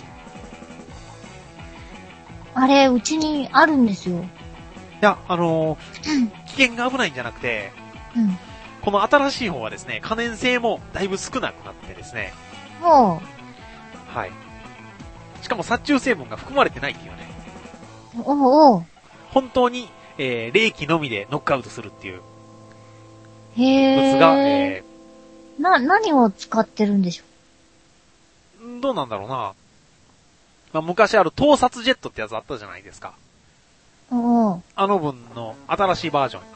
あれ、うちにあるんですよ。 いや、危険が危ないんじゃなくて、 うん。 この新しい方はですね、可燃性もだいぶ少なくなってですね。 おう。 はい。しかも殺虫成分が含まれてないっていうね。 おう。 本当に、冷気のみでノックアウトするっていうへ物が、 何を使ってるんでしょう。どうなんだろうな。まあ、昔ある盗撮ジェットってやつあったじゃないですか。 おう。 あの分の新しいバージョン。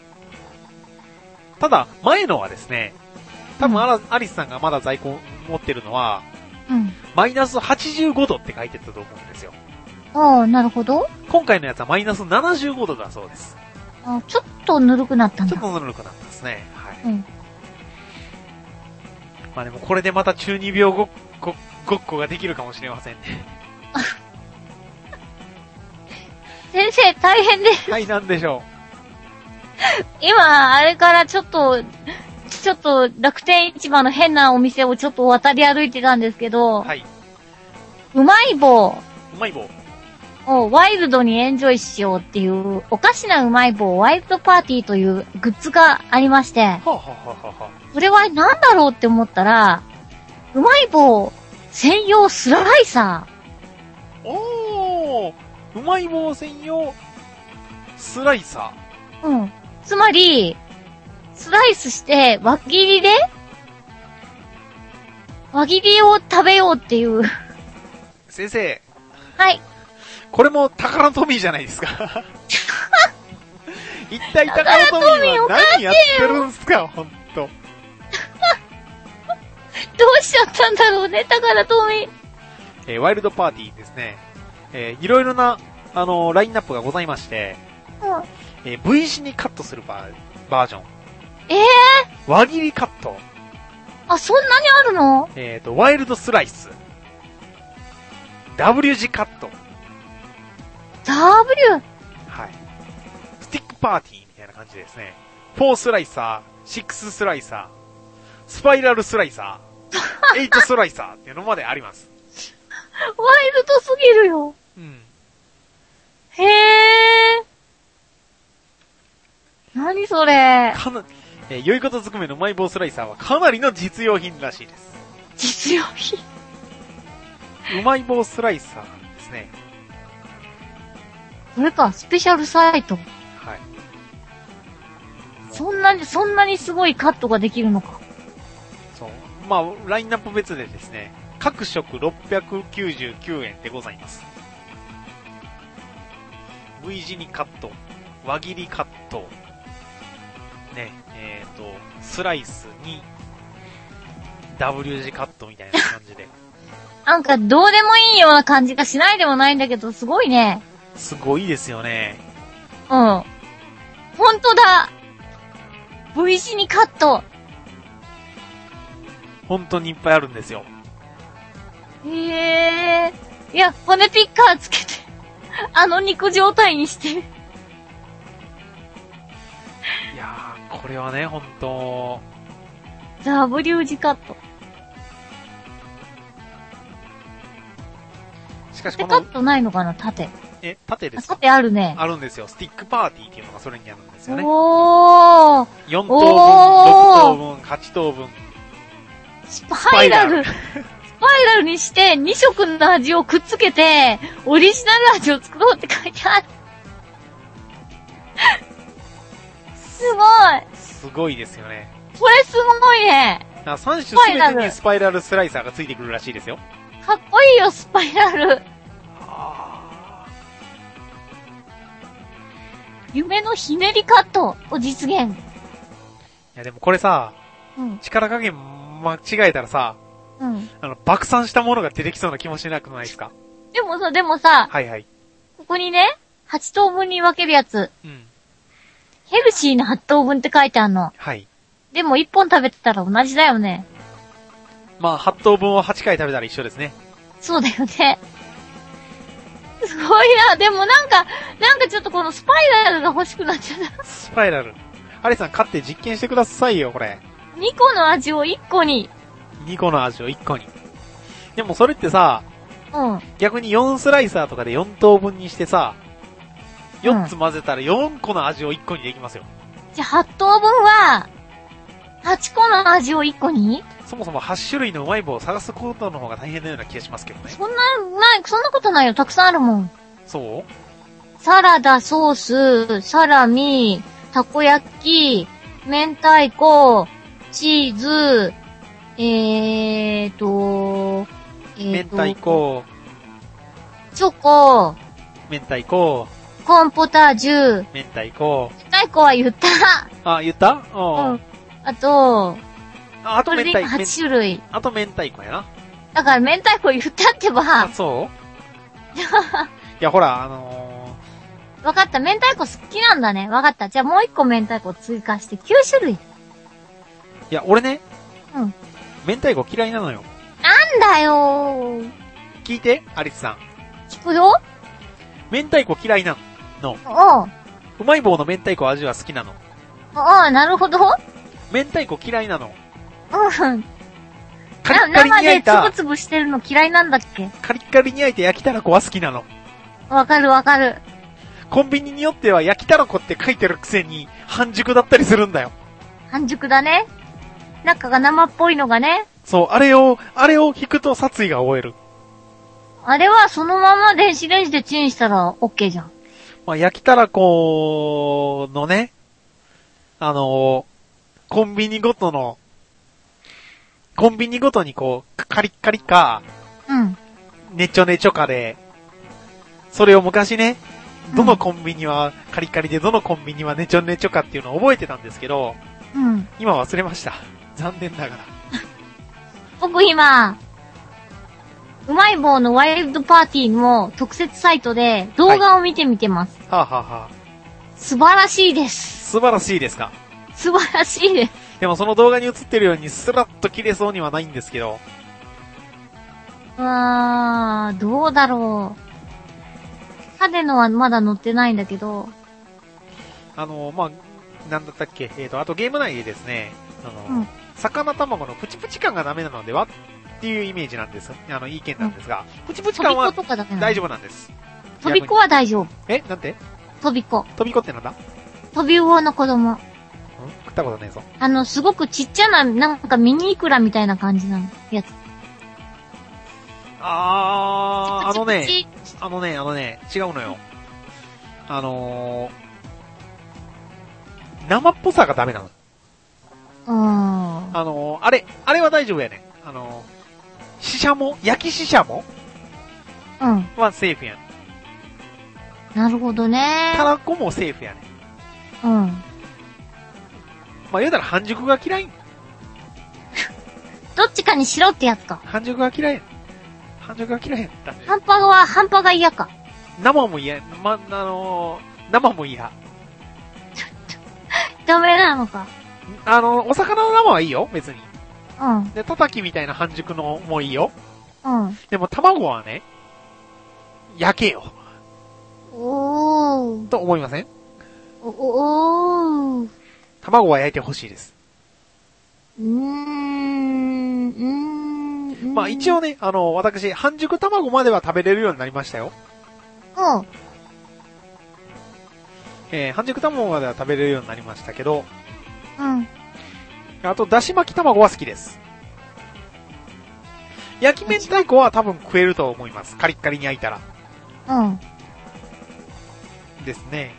ただ、前のはですね、多分アリスさんがまだ在庫持ってるのは、 うん。 マイナス85度って書いてたと思うんですよ。 ああ、なるほど。 今回のやつはマイナス75度だそうです。 あ、ちょっとぬるくなったんだ。 ちょっとぬるくなったですね。はい。 うん。 まあでもこれでまた中二病ごっこができるかもしれませんね。 先生、大変です。 はい、なんでしょ今、あれからちょっと楽天市場の変なお店をちょっと渡り歩いてたんですけど、 はい。 うまい棒うまい棒。 をワイルドにエンジョイしようっていう、おかしなうまい棒ワイルドパーティーというグッズがありまして、 はあ、はあははあ、 それは何だろうって思ったら、うまい棒専用スライサー。おー、うまい棒専用スライサー。うん。つまり、スライスして輪切りを食べようっていう。 先生。 はい。 これもタカラトミーじゃないですか。一体タカラトミーは何やってるんすか、ほんと。 どうしちゃったんだろうね、タカラトミー。ワイルドパーティーですね。いろいろな、ラインナップがございまして、 うん。 V 字にカットするバージョン。輪切りカット。 あ、そんなにあるの？ ワイルドスライス。W 字カット。 W？ はい。スティックパーティーみたいな感じですね。4スライサー、6スライサー、スパイラルスライサー、8スライサーっていうのまであります。 ワイルドすぎるよ。 うん。 へー。何それ。 良いことずくめのうまい棒スライサーはかなりの実用品らしいです。 実用品？ うまい棒スライサーですね。 これか、スペシャルサイト。 はい。 そんなにすごいカットができるのか。 そう。まあ、ラインナップ別でですね、 各色699円でございます。V 字にカット、輪切りカット、ね、スライスに W 字カットみたいな感じで。 なんかどうでもいいような感じがしないでもないんだけど、すごいね。 すごいですよね。 うん。ほんとだ。V 字にカット。 本当にいっぱいあるんですよ。 いや、骨ピッカーつけて、肉状態にして。 いやー、これはね、ほんと。 W 字カット。 しかし縦カットないのかな、縦。 縦ですか。縦あるね。 あるんですよ。スティックパーティーっていうのがそれにあるんですよね。 おー。 4等分、6等分、8等分。 スパイラルにして2色の味をくっつけて、オリジナル味を作ろうって書いてある。すごい。 すごいですよね。 これすごいね。 3種すべてにスパイラルスライサーがついてくるらしいですよ。 かっこいいよ、スパイラル。夢のひねりカットを実現。いやでもこれさ、力加減間違えたらさ、爆散したものが出てきそうな気もしなくないですか？ でもさ、 はいはい。 ここにね、8等分に分けるやつ。ヘルシーな8等分って書いてあるの。 はい。 でも1本食べてたら同じだよね。 まあ、8等分を8回食べたら一緒ですね。 そうだよね。すごいな。でもなんかちょっとこのスパイラルが欲しくなっちゃった。 スパイラル。アリさん買って実験してくださいよ、これ。 2個の味を1個に。 2個の味を1個に。でもそれってさ、逆に4スライサーとかで4等分にしてさ、4つ混ぜたら4個の味を1個にできますよ。 じゃあ8等分は、8個の味を1個に？ そもそも8種類のうまい棒を探すことの方が大変なような気がしますけどね。 そんなことないよ。たくさんあるもん。 そう？ サラダ、ソース、サラミ、たこ焼き、明太子、チーズ、 明太子、 チョコ、 明太子、 コーンポタージュ、 明太子。 明太子は言った。 あ、言った？ あと明太子。 8種類。 あと明太子やな。 だから明太子言ったってば。 あ、そういや、ほら、 わかった。明太子好きなんだね。わかった。じゃあもう1個明太子追加して9種類。 いや、俺ね。明太子嫌いなのよ。 なんだよー。 聞いて、アリスさん。 聞くよ。 明太子嫌いなの。うまい棒の明太子味は好きなの。 なるほど。 明太子嫌いなの。 カリッカリに焼いた。 生でつぶつぶしてるの嫌いなんだっけ？ カリッカリに焼いて焼きたらこは好きなの。 わかる。 コンビニによっては焼きたらこって書いてるくせに半熟だったりするんだよ。 半熟だね。中が生っぽいのがね。 そう、あれを引くと殺意が終える。 あれはそのまま電子レンジでチンしたら OK じゃん。 まあ、焼きたらこのね、コンビニごとにこう、カリッカリか、ねちょねちょかで、それを昔ね、どのコンビニはカリカリでどのコンビニはねちょねちょかっていうのを覚えてたんですけど、今忘れました。残念ながら。 僕今、うまい棒のワイルドパーティーの特設サイトで動画を見てみてます。素晴らしいです。 素晴らしいですか？ 素晴らしいです。 でもその動画に映ってるようにスラッと切れそうにはないんですけど。 どうだろう。派手のはまだ載ってないんだけど。 まあ、なんだったっけ、あとゲーム内でですね、魚卵のプチプチ感がダメなのではっていうイメージなんです。意見なんですが、プチプチ感は大丈夫なんです。 飛び子は大丈夫。 なんて？ 飛び子。 飛び子ってなんだ？ 飛び魚の子供。 食ったことねえぞ。 すごくちっちゃな、なんかミニイクラみたいな感じなやつ。 違うのよ。生っぽさがダメなの。あれは大丈夫やね。 シシャモ、焼きシシャモうん。 はセーフやね。 なるほどね。 たらこもセーフやね。 うん。 まあ言うたら半熟が嫌い。 どっちかにしろってやつか。 半熟が嫌いや。半熟が嫌いやった。 半端が嫌か。 生も嫌。生も嫌。 ダメなのか。 お魚の生はいいよ、別に。 うん。 で、たたきみたいな半熟のもいいよ。 うん。 でも卵はね、焼けよ。 おー。 と思いません？ おー。 卵は焼いてほしいです。まあ一応ね、私、半熟卵までは食べれるようになりましたよ。 うん。 半熟卵までは食べれるようになりましたけど、 うん。 あと、だし巻き卵は好きです。焼き明太子は多分食えると思います。カリッカリに焼いたら。 うん。 ですね。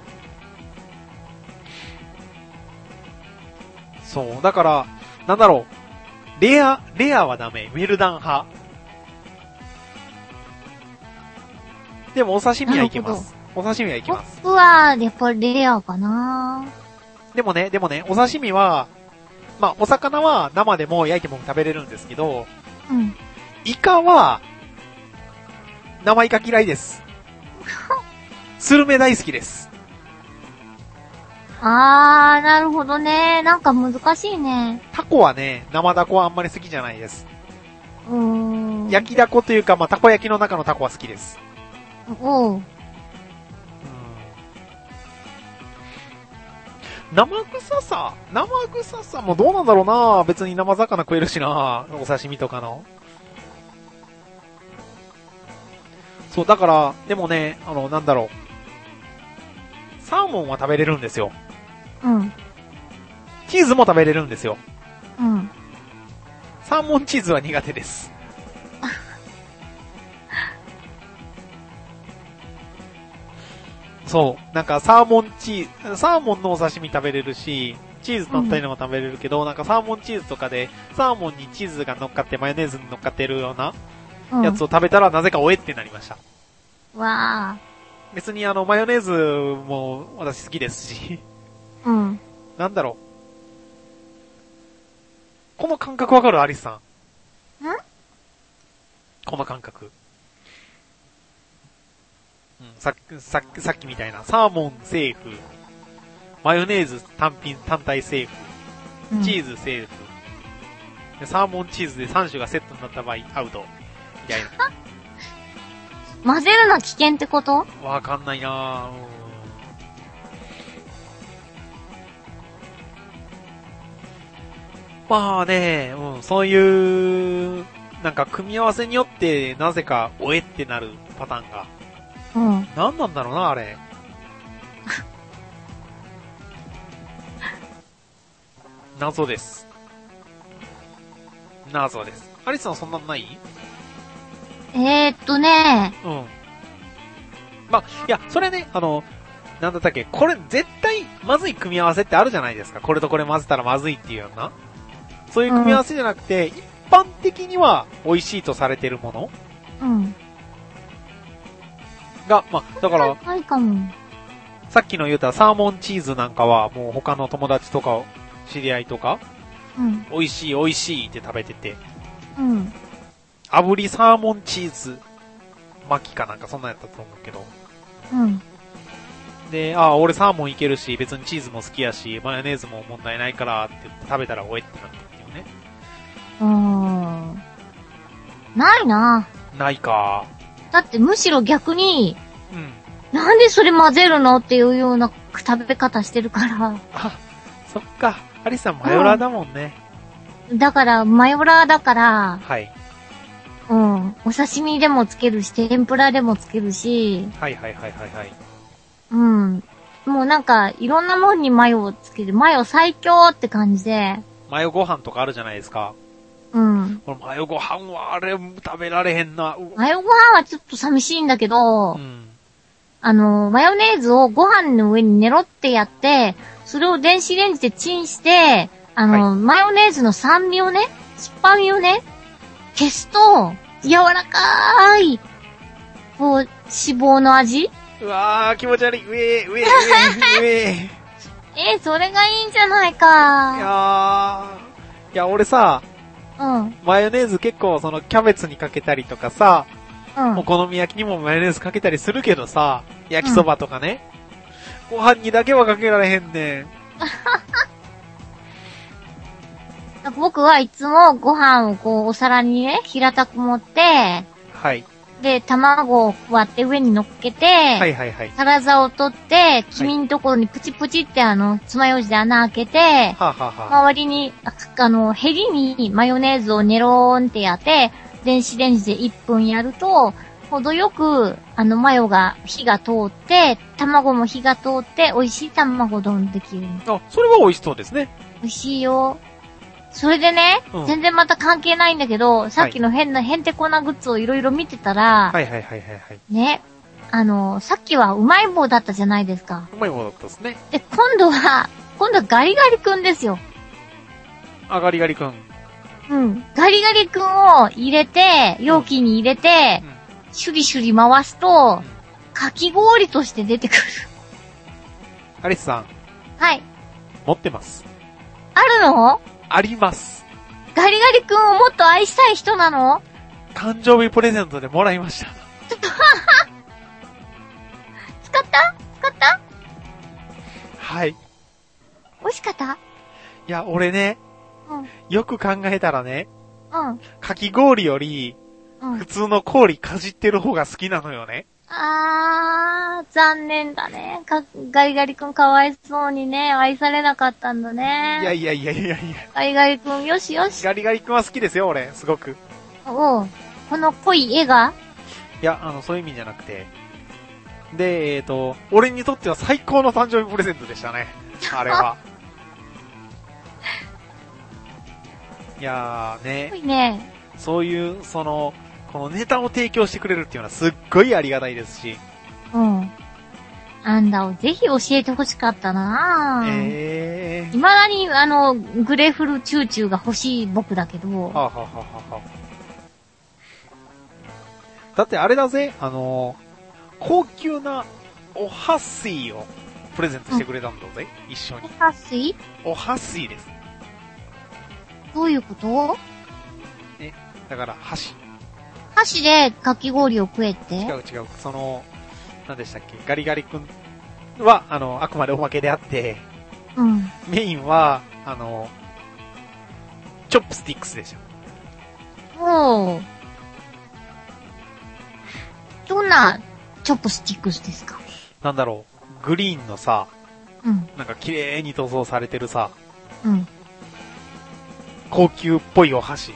そう、だから、なんだろう。レアはダメ。ウェルダン派。でもお刺身はいけます。お刺身はいけます。 僕は、やっぱりレアかな。 でもね、お刺身は、まあ、お魚は生でも焼いても食べれるんですけど、 うん。 イカは、生イカ嫌いです。スルメ大好きです。 なるほどね。なんか難しいね。 タコはね、生タコはあんまり好きじゃないです。焼きタコというか、まあ、タコ焼きの中のタコは好きです。 おう。 生臭さもどうなんだろうな。別に生魚食えるしな。お刺身とかの。そう、だから、でもね、なんだろう。サーモンは食べれるんですよ。 うん。 チーズも食べれるんですよ。 うん。 サーモンチーズは苦手です。そう。なんかサーモンのお刺身食べれるし、チーズ乗ったりのも食べれるけど、なんかサーモンチーズとかで、サーモンにチーズが乗っかってマヨネーズに乗っかってるようなやつを食べたらなぜかおえってなりました。 わ別にマヨネーズも私好きですし。 うん。 なんだろう。この感覚わかる？アリスさん。この感覚。うん、さっきみたいな。サーモンセーフ。マヨネーズ単体セーフ。チーズセーフ。でサーモンチーズで3種がセットになった場合、アウト。みたいな。 混ぜるの危険ってこと？ わかんないなぁ。まあね、そういう、なんか組み合わせによってなぜかおえってなるパターンが。 うん。 なんなんだろうな、あれ。謎です。謎です。アリスさんそんなんない？ うん。 ま、いや、それね、なんだったっけ、これ絶対まずい組み合わせってあるじゃないですか。これとこれ混ぜたらまずいっていうような。そういう組み合わせじゃなくて、一般的には美味しいとされてるものが、まあ、だから、 ないかも。 さっきの言うたサーモンチーズなんかはもう他の友達とか知り合いとか、美味しいって食べてて、炙りサーモンチーズ巻きかなんかそんなんやったと思うけど、で、俺サーモンいけるし、別にチーズも好きやし、マヨネーズも問題ないからって言って食べたらおえってなったっていうね。 ないな。 ないか。 だってむしろ逆に、なんでそれ混ぜるのっていうような食べ方してるから。 そっか。アリスさんマヨラーだもんね。 だから、マヨラーだから、 はい。 お刺身でもつけるし、天ぷらでもつけるし、 はい。 もうなんか、いろんなもんにマヨをつける。マヨ最強って感じで。 マヨご飯とかあるじゃないですか。このマヨご飯はあれ食べられへんな。 マヨご飯はちょっと寂しいんだけど、マヨネーズをご飯の上にネロってやって、それを電子レンジでチンして、マヨネーズの酸味をね、酸っぱみをね、 消すと、柔らかい、こう、脂肪の味？ うわー、気持ち悪い。上。 それがいいんじゃないか。 いや、俺さ、 うん。 マヨネーズ結構そのキャベツにかけたりとかさ、 うん。 お好み焼きにもマヨネーズかけたりするけどさ、焼きそばとかね。ご飯にだけはかけられへんねん。 僕はいつもご飯をこうお皿にね、平たく盛って、 はい。 で、卵を割って上に乗っけて、 はいはいはい。 サラダを取って、黄身のところにプチプチって爪楊枝で穴開けて、 はあ、はあはあ、 周りに、ヘリにマヨネーズをネローンってやって、電子レンジで1分やると、程よく、マヨが火が通って、卵も火が通って、美味しい卵丼できる。 あ、それは美味しそうですね。 美味しいよ。それでね、全然また関係ないんだけど、さっきのへんてこなグッズをいろいろ見てたら、 はい。 ね、さっきはうまい棒だったじゃないですか。 うまい棒だったですね。 で、今度はガリガリくんですよ。 あ、ガリガリくん。 うん。ガリガリくんを入れて、容器に入れて、シュリシュリ回すと、かき氷として出てくる。 アリスさん。 はい。 持ってます。 あるの？あります。 ガリガリ君をもっと愛したい人なの？ 誕生日プレゼントでもらいました。 使ったはい。 美味しかった？ いや、俺ね、よく考えたらね、かき氷より、普通の氷かじってる方が好きなのよね。 残念だね。ガリガリ君かわいそうにね、愛されなかったんだね。 いや。 ガリガリ君、よしよし。 ガリガリ君は好きですよ、俺、すごく。 この濃い絵が？ いや、そういう意味じゃなくて。で、俺にとっては最高の誕生日プレゼントでしたね。あれは。いやーね。 濃いね。 そういう、このネタを提供してくれるっていうのはすっごいありがたいですし。 あんだをぜひ教えてほしかったなぁ。未だにグレーフルチューチューが欲しい僕だけど。 だってあれだぜ、高級なおはっすいをプレゼントしてくれたんだぜ、一緒に。 おはっすい？ おはっすいです。 どういうこと？ だから箸。 箸でかき氷を食えって？ 違う。何でしたっけ、ガリガリ君は、あくまでおまけであって、メインは、チョップスティックスでしょ。 どんなチョップスティックスですか？ なんだろう、グリーンのさ、なんか綺麗に塗装されてるさ、高級っぽいお箸。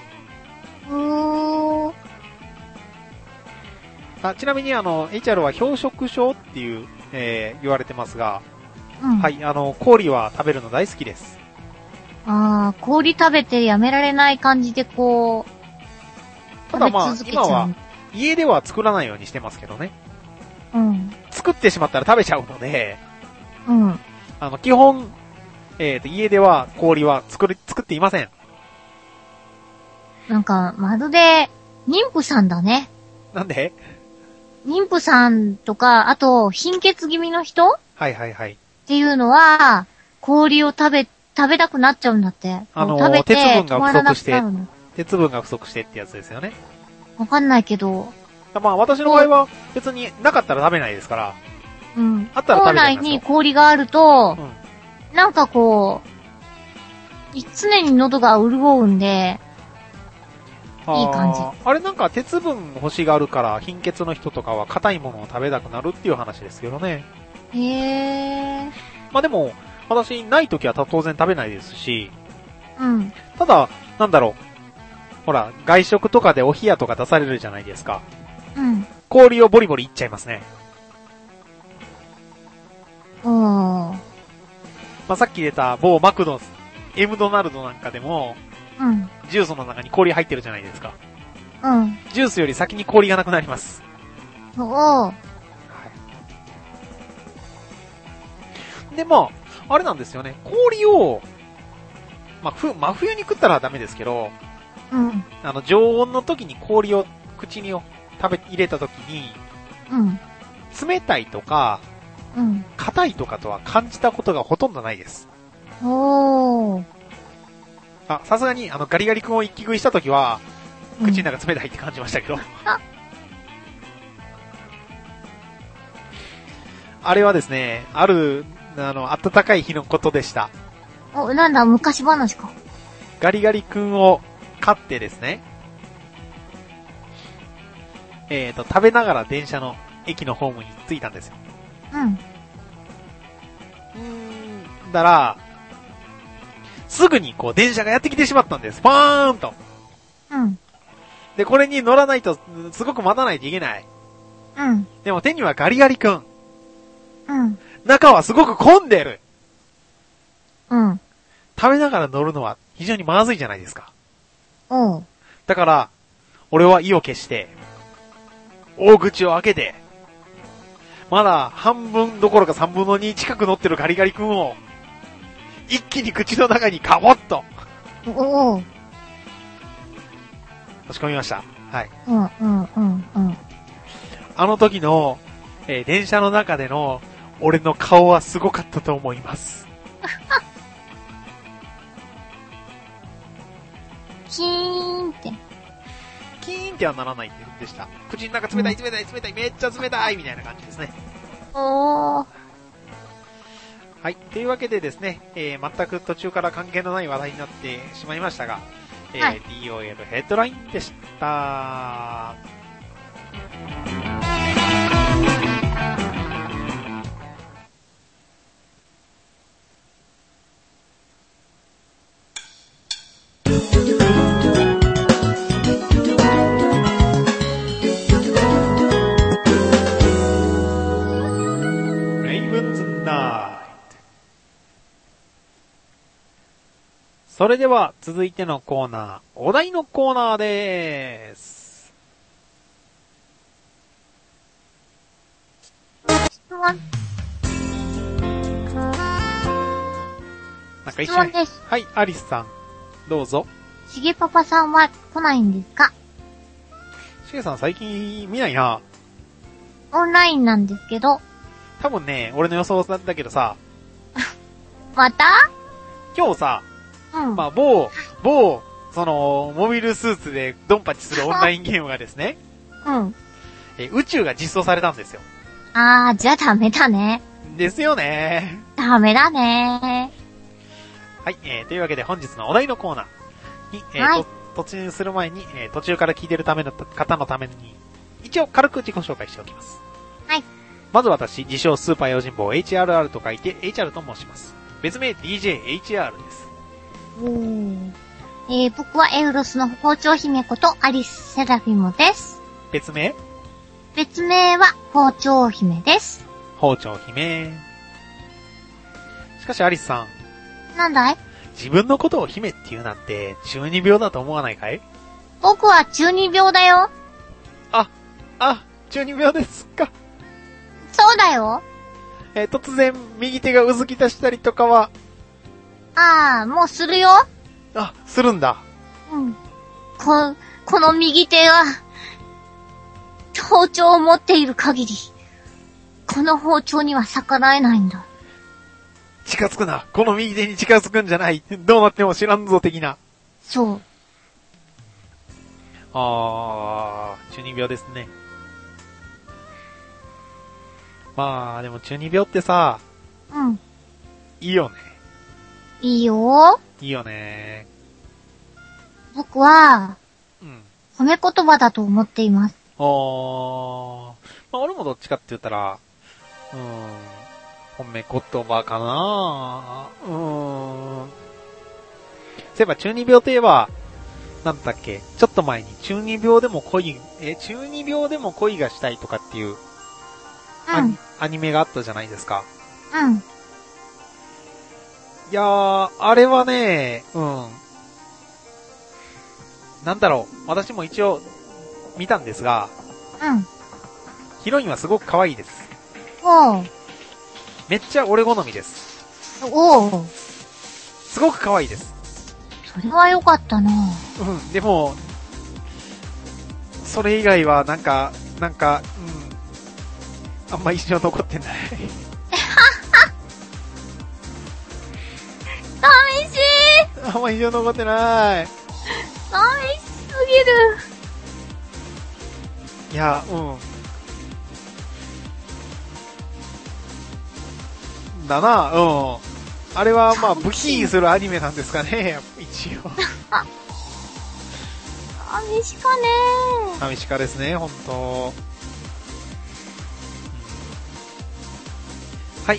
ちなみにHR は氷食症っていう、言われてますが、はい、氷は食べるの大好きです。 氷食べてやめられない感じでこう、 ただまあ、今は、家では作らないようにしてますけどね。作ってしまったら食べちゃうので、基本、家では氷は作っていません。 なんか、まるで、妊婦さんだね。 なんで？ 妊婦さんとか、あと、貧血気味の人？ はい。 っていうのは、氷を食べたくなっちゃうんだって。食べて鉄分が不足して、鉄分が不足してってやつですよね。 わかんないけど。 まあ私の場合は別になかったら食べないですから。あったら食べないですよ。 口内に氷があると、なんかこう、常に喉が潤うんで、いい感じ。 あれなんか鉄分欲しがるから貧血の人とかは硬いものを食べたくなるっていう話ですけどね。まあでも、私ない時は当然食べないですし、ただ、なんだろう。ほら、外食とかでお冷やとか出されるじゃないですか。氷をボリボリいっちゃいますね。まあさっき出た某マクド、M ドナルドなんかでも、ジュースの中に氷入ってるじゃないですか。ジュースより先に氷がなくなります。で、まあれなんですよね。氷を、まあ、真冬に食ったらダメですけど、 うん。 常温の時に氷を口に入れた時に、 うん。 冷たいとか、 うん。 硬いとかとは感じたことがほとんどないです。 おー。 さすがに、ガリガリ君を一気食いした時は、口の中冷たいって感じましたけど。あれはですね、暖かい日のことでした。 なんだ、昔話か。 ガリガリ君を飼ってですね、食べながら電車の駅のホームに着いたんですよ。 うん。 だら、すぐにこう電車がやってきてしまったんです。パーンと。 うん。 で、これに乗らないと、すごく待たないといけない。 うん。 でも手にはガリガリ君。 うん。 中はすごく混んでる。 うん。 食べながら乗るのは非常にまずいじゃないですか。 おう。 だから、俺は意を決して、大口を開けて、まだ半分どころか3分の2近く乗ってるガリガリ君を、一気に口の中にカボッと、 おう。 差し込みました。はい。 うん、うん、うん、うん。 あの時の、電車の中での、俺の顔はすごかったと思います。 キーンって。 キーンってはならないでした。口の中冷たい冷たい冷たい、めっちゃ冷たいみたいな感じですね。 おー。 はい。というわけでですね、全く途中から関係のない話題になってしまいましたが、 はい、 DOL ヘッドラインでした。それでは続いてのコーナー、お題のコーナーでーす。 質問。 なんか一質問です。 はい、アリスさん、どうぞ。 しげパパさんは来ないんですか？ しげさん最近見ないな。 オンラインなんですけど。 多分ね、俺の予想なんだけどさ。 また？ 今日さ、 うん。 まあ、その、モビルスーツでドンパチするオンラインゲームがですね、 うん。 宇宙が実装されたんですよ。 じゃあダメだね。 ですよね。 ダメだね。 はい、というわけで本日のお題のコーナーに、 はい、 突入する前に、途中から聞いてるための方のために、一応軽く自己紹介しておきます。 はい。 まず私、自称スーパー用心棒 HRR と書いて HR と申します。別名 DJHR です。 僕はエウロスの包丁姫ことアリス・セラフィムです。 別名は包丁姫です。 包丁姫。しかしアリスさん。 なんだい？ 自分のことを姫って言うなんて中二病だと思わないかい？ 僕は中二病だよ。 中二病ですか？ そうだよ。 突然右手がうずき出したりとかは？ もうするよ。 するんだ。 うん。この右手は、包丁を持っている限り、この包丁には逆らえないんだ。 近づくな。この右手に近づくんじゃない。どうなっても知らんぞ的な。 そう。 中二病ですね。まあ、でも中二病ってさ、 うん。 いいよね。 いいよ。 いいよね。 僕は、 うん。 褒め言葉だと思っています。 まあ、俺もどっちかって言ったら、褒め言葉かな。そういえば中二病といえば、なんだっけ、ちょっと前に中二病でも恋がしたいとかっていう、アニメがあったじゃないですか。 うん。 いやー、あれはね、なんだろう、私も一応見たんですが、ヒロインはすごく可愛いです。めっちゃ俺好みです。 すごく可愛いです。 それは良かったな。 でも、それ以外はあんま印象残ってない。 寂しい。 あんま印象残ってない。 寂しすいや、だな、あれはまあ、武器するアニメなんですかね、一応。 ぎる。寂しかねー。 寂しかですね、ほんと。はい、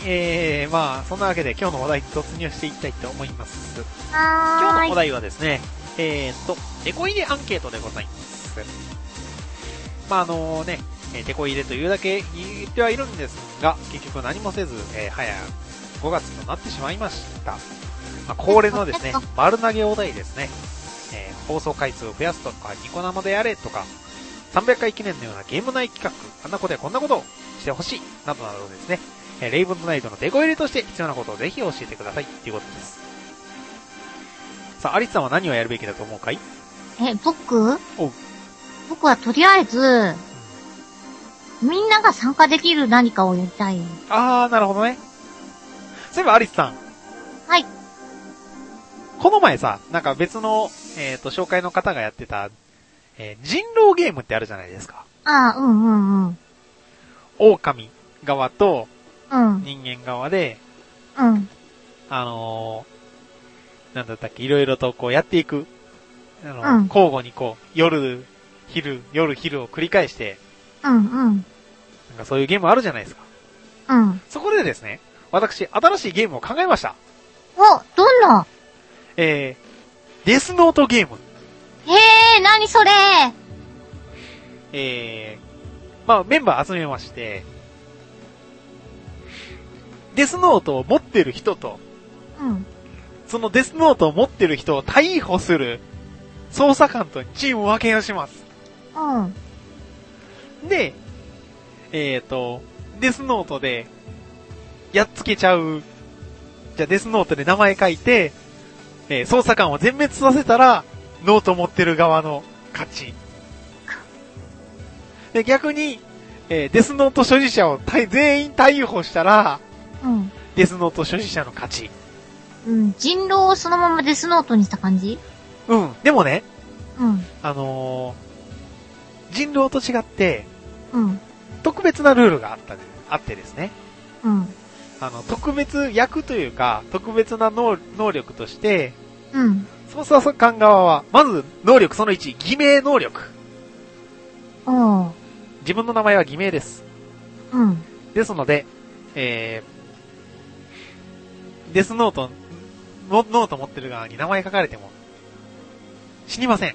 まあ、そんなわけで今日の話題に突入していきたいと思います。今日のお題はですね、テコ入れアンケートでございます。まあ、テコ入れというだけ言ってはいるんですが、結局何もせず、早5月となってしまいました。まあ、恒例のですね、丸投げお題ですね。放送回数を増やすとか、ニコ生でやれとか、300回記念のようなゲーム内企画、あんなことやこんなことをしてほしい、などなどですね、レイブンズナイトのデコ入れとして必要なことをぜひ教えてくださいっていうことです。さあ、アリスさんは何をやるべきだと思うかい？ 僕はとりあえず、みんなが参加できる何かをやりたい。 なるほどね。そういえばアリスさん。 はい。 この前さ、なんか別の、紹介の方がやってた、人狼ゲームってあるじゃないですか。狼側と、人間側で、なんだったっけ、いろいろとこうやっていく。交互にこう、夜、昼を繰り返して、なんかそういうゲームあるじゃないですか。そこでですね、私、新しいゲームを考えました。 どんな？ デスノートゲーム。 何それ？ まあ、メンバー集めまして、デスノートを持ってる人と、そのデスノートを持ってる人を逮捕する捜査官とチーム分けをします。で、デスノートで、やっつけちゃう。じゃあデスノートで名前書いて、捜査官を全滅させたら、ノート持ってる側の勝ち。で、逆に、デスノート所持者を全員逮捕したら、デスノート所持者の勝ち。 人狼をそのままデスノートにした感じ？ でもね、人狼と違って、特別なルールがあってですね。特別役というか、特別な能力として、捜査官側は、まず、能力その1、偽名能力。自分の名前は偽名です。ですので、デスノート持ってる側に名前書かれても、死にません。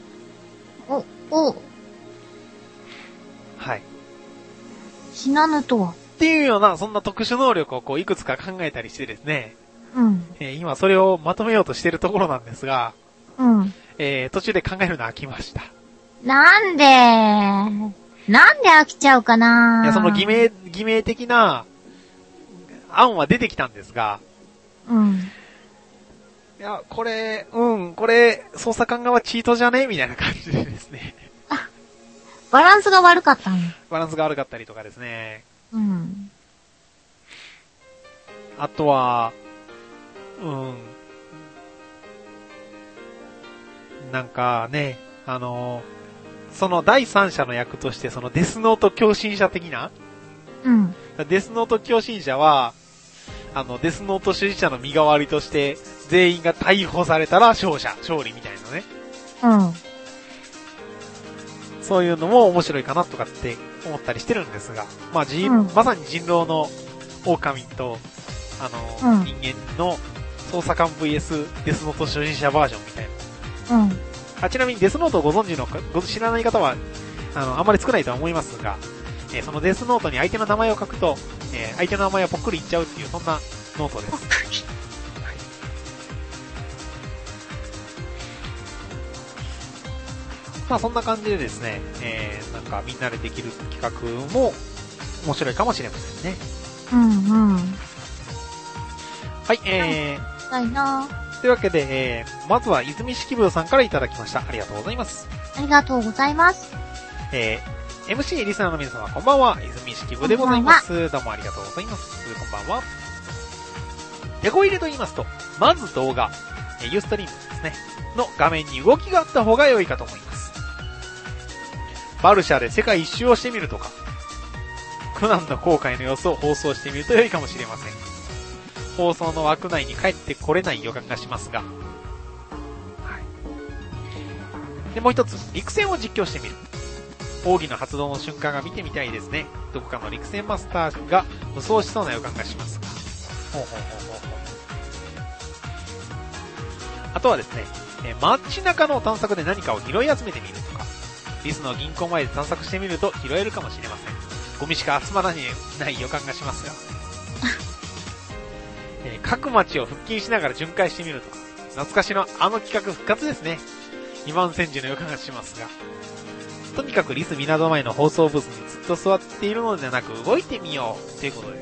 はい。 死なぬとは。 っていうような、そんな特殊能力をこう、いくつか考えたりしてですね。今それをまとめようとしているところなんですが、途中で考えるの飽きました。 なんで飽きちゃうかな。 いや、その偽名的な案は出てきたんですが、いや、これ、捜査官側チートじゃねみたいな感じでですね。 バランスが悪かったね。 バランスが悪かったりとかですね。あとは、なんかね、その第三者の役として、そのデスノート共振者的な、デスノート共振者は、デスノート所持者の身代わりとして、全員が逮捕されたら勝利みたいなね。そういうのも面白いかなとかって思ったりしてるんですが、まあまさに人狼の狼と、人間の捜査官 VS デスノート所持者バージョンみたいな。ちなみにデスノートを知らない方は、あんまり少ないとは思いますが、そのデスノートに相手の名前を書くと、相手の名前をぽっくり言っちゃうっていう、そんなノートです。まあそんな感じでですね、なんかみんなでできる企画も面白いかもしれませんね。はい、 したいな。 というわけで、まずは泉式部さんからいただきました。ありがとうございます。 ありがとうございます。 MC リスナーの皆様こんばんは。泉式部でございます。どうもありがとうございます。こんばんは。横入れと言いますと、まず動画、ユーストリームですね、の画面に動きがあった方が良いかと思います。バルシャで世界一周をしてみるとか、苦難の航海の様子を放送してみると良いかもしれません。放送の枠内に帰ってこれない予感がしますが。はい。で、もう一つ、陸戦を実況してみる。奥義の発動の瞬間が見てみたいですね。どこかの陸戦マスターが無双しそうな予感がしますが。あとはですね、街中の探索で何かを拾い集めてみるとか、リスの銀行前で探索してみると拾えるかもしれません。ゴミしか集まらない予感がしますが。各町を復帰しながら巡回してみるとか、懐かしのあの企画復活ですね。2万戦時の予感がしますが。とにかくリス港前の放送ブースにずっと座っているのではなく動いてみようということです。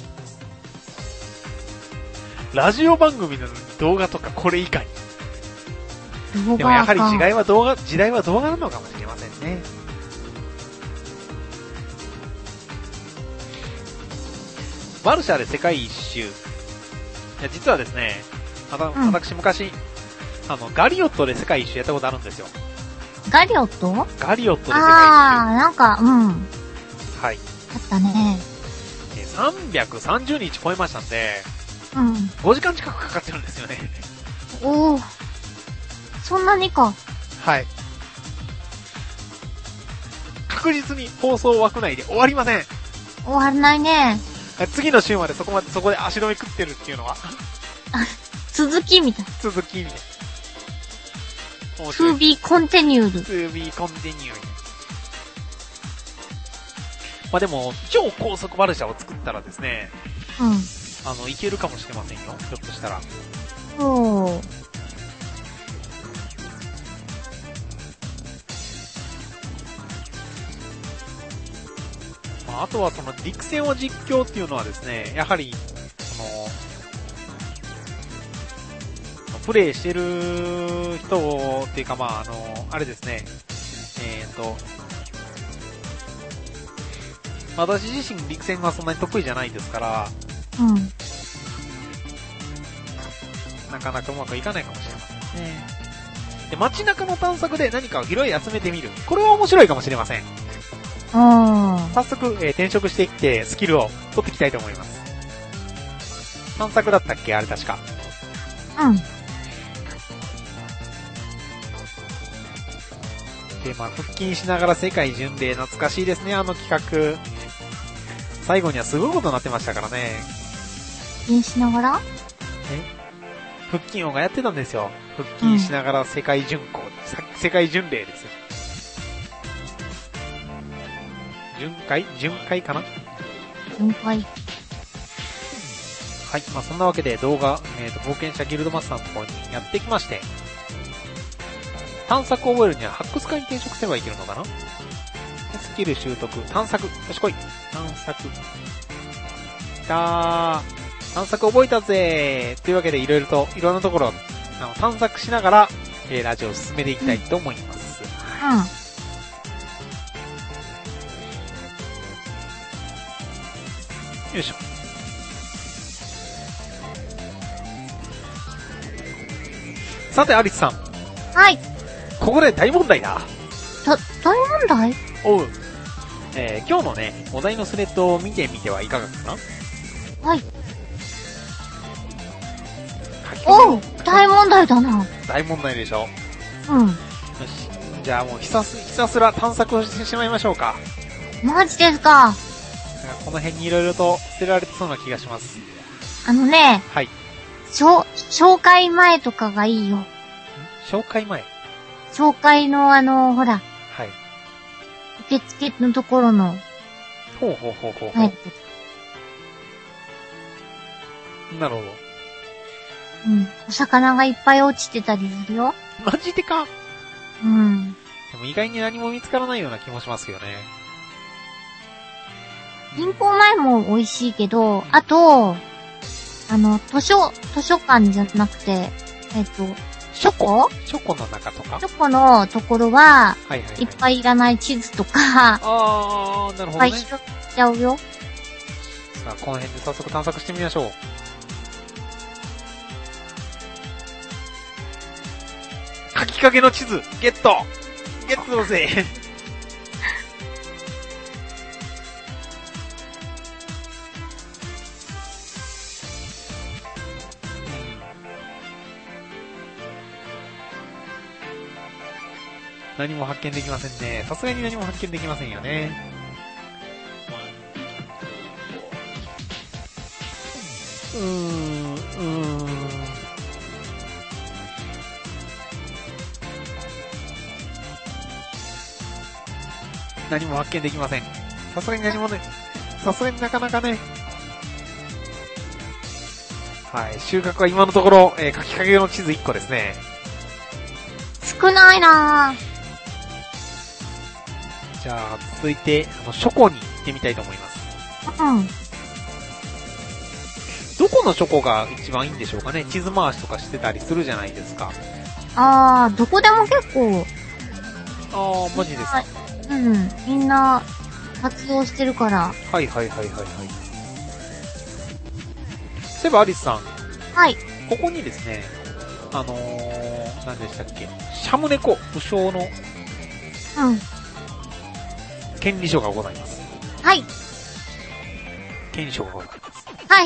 ラジオ番組なのに動画とかこれ以下に。でもやはり時代は動画なのかもしれませんね。マルシャで世界一周。実はですね、私昔、ガリオットで世界一周やったことあるんですよ。 ガリオット？ ガリオットで世界一周。 なんか、うん。 はい。 あったね。 330日超えましたんで、 うん。 5時間近くかかってるんですよね。 おー。そんなにか。 はい。確実に放送枠内で終わりません。 終わらないね。 次の週までそこで足止め食ってるっていうのは。 続きみたい。 続きみたい。 to be continued. to be continued. まあでも、超高速バルシャを作ったらですね。 うん。 いけるかもしれませんよ。ひょっとしたら。 おー。 あとはその陸戦を実況っていうのはですね、やはり、プレイしてる人っていうかあれですね、私自身陸戦はそんなに得意じゃないですから、 うん。 なかなかうまくいかないかもしれませんね。で、街中の探索で何かを拾い集めてみる。これは面白いかもしれません。早速、転職していってスキルを取っていきたいと思います。探索だったっけあれ確か。 うん。 で、腹筋しながら世界巡礼懐かしいですね、あの企画。最後にはすごいことになってましたからね。 腹筋しながら？ 腹筋王がやってたんですよ。腹筋しながら世界巡礼ですよ。巡回かな？ 巡回。 はい。そんなわけで動画、冒険者ギルドマスターのところにやってきまして、探索を覚えるには発掘会に転職すればいけるのかな？スキル習得、探索、よし来い。探索。探索覚えたぜーというわけでいろんなところを探索しながら、ラジオを進めていきたいと思います。よいしょ。さて、アリスさん。 はい。 ここで大問題だ。 大問題？ おう。今日のね、お題のスレッドを見てみてはいかがかな？ はい。おう、大問題だな。 大問題でしょ？ うん。よし。じゃあもうひたすら探索をしてしまいましょうか。 マジですか。 この辺にいろいろと捨てられてそうな気がします。 はい。紹介前とかがいいよ。 紹介前？ 紹介のほら。 はい。 受付のところの。 ほう。 はい。 なるほど。 うん。お魚がいっぱい落ちてたりするよ。 マジでか？ うん。 でも意外に何も見つからないような気もしますけどね。 銀行前も美味しいけど、あと、 図書館じゃなくて、 ショコの中とかチョコのところは、 はいはい、はい。 いっぱいいらない地図とか、 なるほどね。いっぱい拾っちゃうよ。 さあ、この辺で早速探索してみましょう。書きかけの地図、ゲットだぜ何も発見できませんね。さすがに何も発見できませんよね。何も発見できません。さすがに何もね、さすがになかなかね。はい、収穫は今のところ、書きかけの地図1個ですね。 少ないなぁ。 じゃあ、続いて、書庫に行ってみたいと思います。 うん。 どこの書庫が一番いいんでしょうかね。地図回しとかしてたりするじゃないですか。 どこでも結構。 マジですか。 うん、みんな、活動してるから。 はい。そういえばアリスさん。 はい。 ここにですね、何でしたっけ、シャムネコ武将の、権利書がございます。 はい。 権利書がございます。 はい。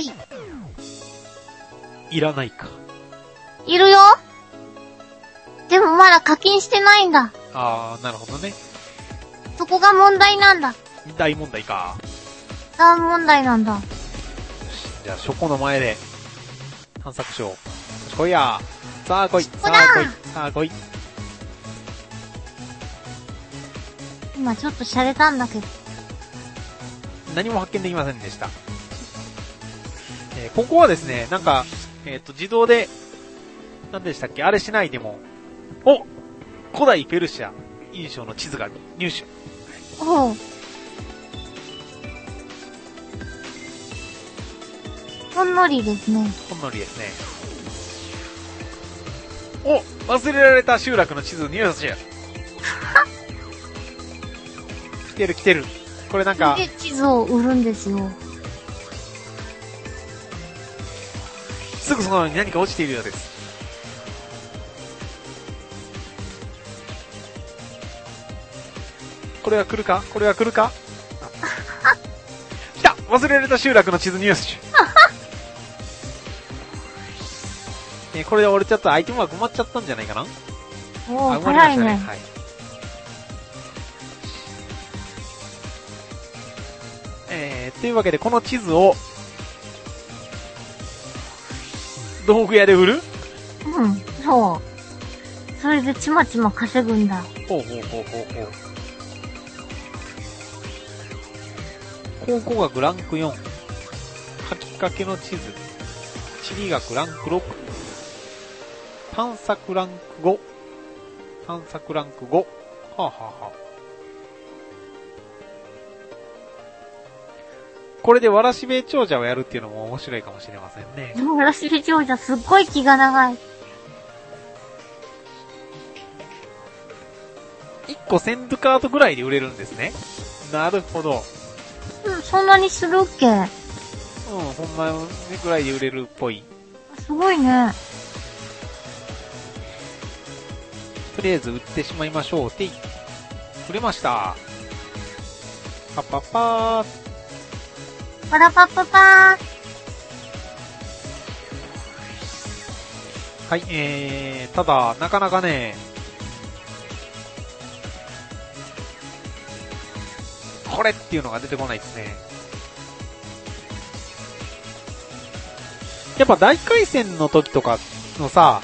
いらないか。 いるよ。でもまだ課金してないんだ。 なるほどね。 そこが問題なんだ。 大問題か。 大問題なんだ。 じゃあ、書庫の前で、探索しよう。来いや。さあ来い。 今ちょっと洒落たんだけど。 何も発見できませんでした。ここはですね、なんか、自動で、何でしたっけ、あれしないでも、古代ペルシャ印象の地図が入手。 おう。ほんのりですね。 忘れられた集落の地図入手。来てる。これなんか。 で、地図を売るんですよ。 すぐそのように何か落ちているようです。これは来るか来た、忘れられた集落の地図入手。これで俺ちょっとアイテムは困っちゃったんじゃないかな。 早いね。 はい。というわけでこの地図を道具屋で売る？ そう。それでちまちま稼ぐんだ。 ほう。考古学ランク4。書きかけの地図。地理学ランク6。探索ランク5。これでわらしべ長者をやるっていうのも面白いかもしれませんね。 わらしべ長者すっごい気が長い。 1個1000ドゥカートぐらいで売れるんですね。なるほど。 そんなにするっけ？ そんなぐらいで売れるっぽい。 すごいね。 とりあえず売ってしまいましょうって。売れました。パパパー。 パラパパパー。 はい、ただ、なかなかね、これっていうのが出てこないですね。やっぱ大回戦の時とかのさ、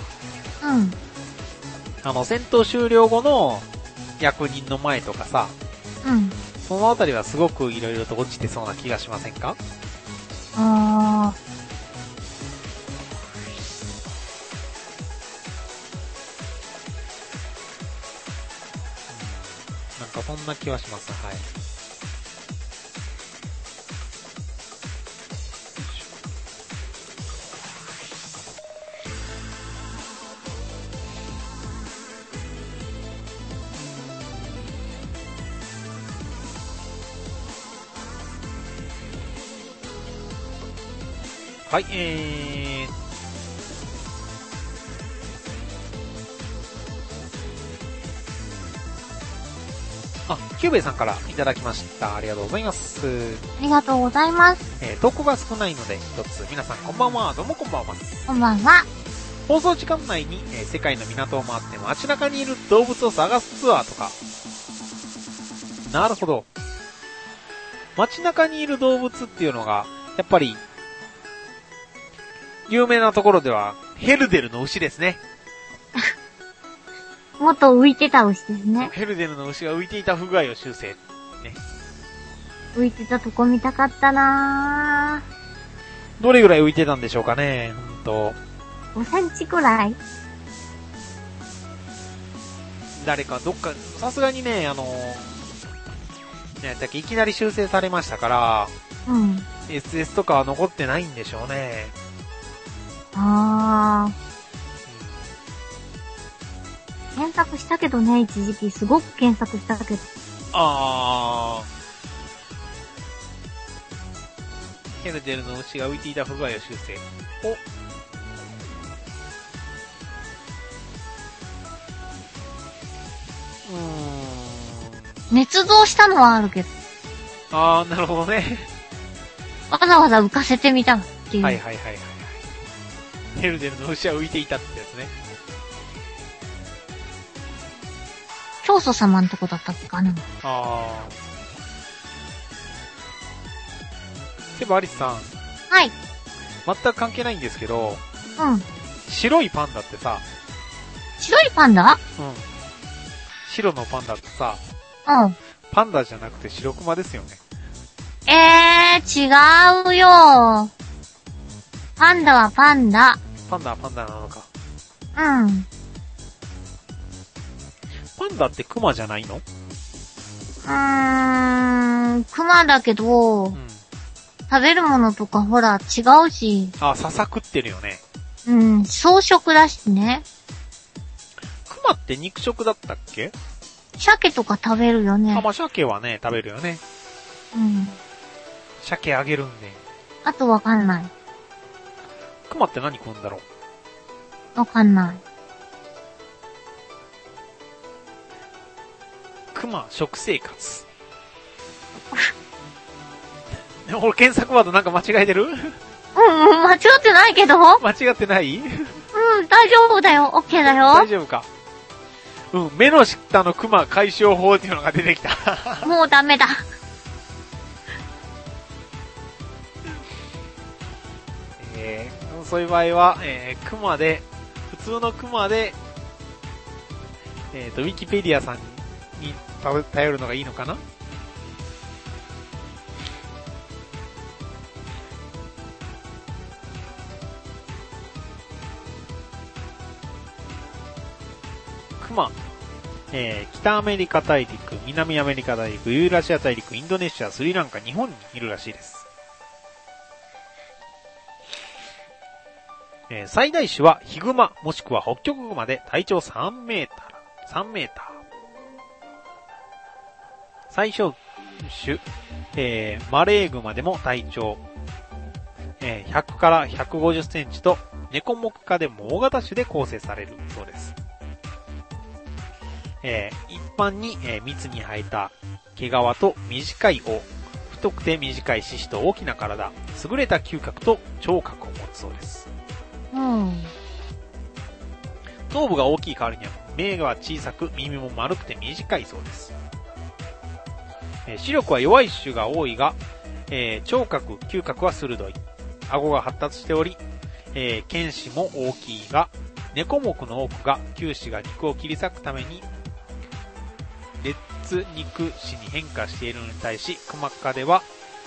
戦闘終了後の役人の前とかさ、そのあたりはすごくいろいろと落ちてそうな気がしませんか？なんかそんな気はします。はい。 はい、キューベイさんからいただきました。ありがとうございます。 ありがとうございます。 投稿が少ないので一つ、皆さんこんばんは。どうもこんばんは。 こんばんは。 放送時間内に、世界の港を回って街中にいる動物を探すツアーとか。なるほど。街中にいる動物っていうのが、やっぱり、有名なところでは、ヘルデルの牛ですね。 もっと浮いてた牛ですね。 ヘルデルの牛が浮いていた不具合を修正。ね。 浮いてたとこ見たかったなぁ。どれぐらい浮いてたんでしょうかね。 5センチくらい？ 誰かどっか、さすがにね、いきなり修正されましたから、SS とかは残ってないんでしょうね。 検索したけどね、一時期すごく検索したけど。 ヘルデルの牛が浮いていた不具合を修正。 捏造したのはあるけど。 なるほどね。 わざわざ浮かせてみたっていう。 はい。ヘルデルの牛は浮いていたってやつね。 教祖様のとこだったっけかな。 でもアリスさん。 はい。 全く関係ないんですけど。白いパンダってさ。 白いパンダ？ 白のパンダってさ。パンダじゃなくて白クマですよね。 違うよ。パンダはパンダ。 パンダはパンダなのか。 パンダってクマじゃないの？ クマだけど、食べるものとかほら違うし。 笹食ってるよね。 草食だしね。 クマって肉食だったっけ？ 鮭とか食べるよね。 鮭はね、食べるよね。鮭あげるんで。 あとわかんない。 クマって何食うんだろう？わかんない。 クマ食生活。俺検索ワードなんか間違えてる？ 間違ってないけど。 間違ってない？ 大丈夫だよ。オッケーだよ。 大丈夫か。目の下のクマ解消法っていうのが出てきた。 もうダメだ。 そういう場合は、クマで、普通のクマで、ウィキペディアさんに頼るのがいいのかな？クマ。北アメリカ大陸、南アメリカ大陸、ユーラシア大陸、インドネシア、スリランカ、日本にいるらしいです。最大種はヒグマもしくは北極グマで体長3メーター。最小種、マレーグマでも体長、100から150センチと猫目科でも大型種で構成されるそうです。一般に、密に生えた毛皮と短い尾、太くて短い四肢と大きな体、優れた嗅覚と聴覚を持つそうです。頭部が大きい代わりには目が小さく耳も丸くて短いそうです。視力は弱い種が多いが、聴覚、嗅覚は鋭い。顎が発達しており、犬歯も大きいが、猫目の多くが臼歯が肉を切り裂くために裂肉歯に変化しているのに対し、クマ科では、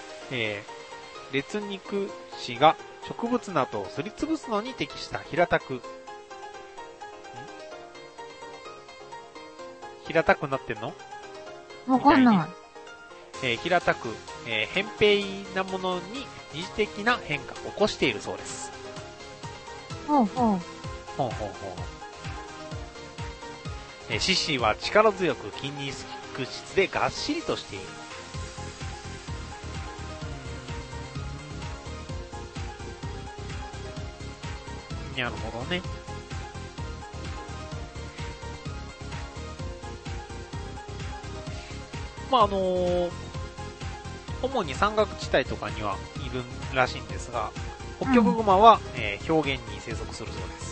裂肉歯が植物などをすりつぶすのに適した平たくなってんの？ わかんない。 平たく、扁平なものに二次的な変化を起こしているそうです。四肢は力強く筋肉質でがっしりとしている。 なるほどね。まあ主に山岳地帯とかにはいるらしいんですが、ホッキョクグマは、表現に生息するそうです。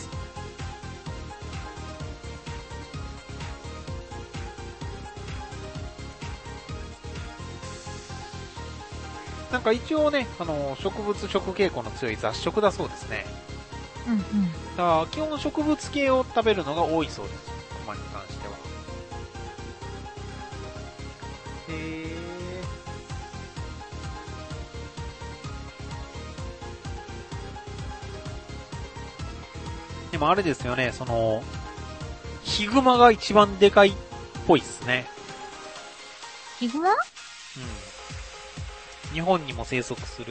なんか一応ね、植物食傾向の強い雑食だそうですね。 うんうん。 だから基本植物系を食べるのが多いそうです。クマに関しては。でもあれですよね、ヒグマが一番でかいっぽいっすね。 ヒグマ？うん。 日本にも生息する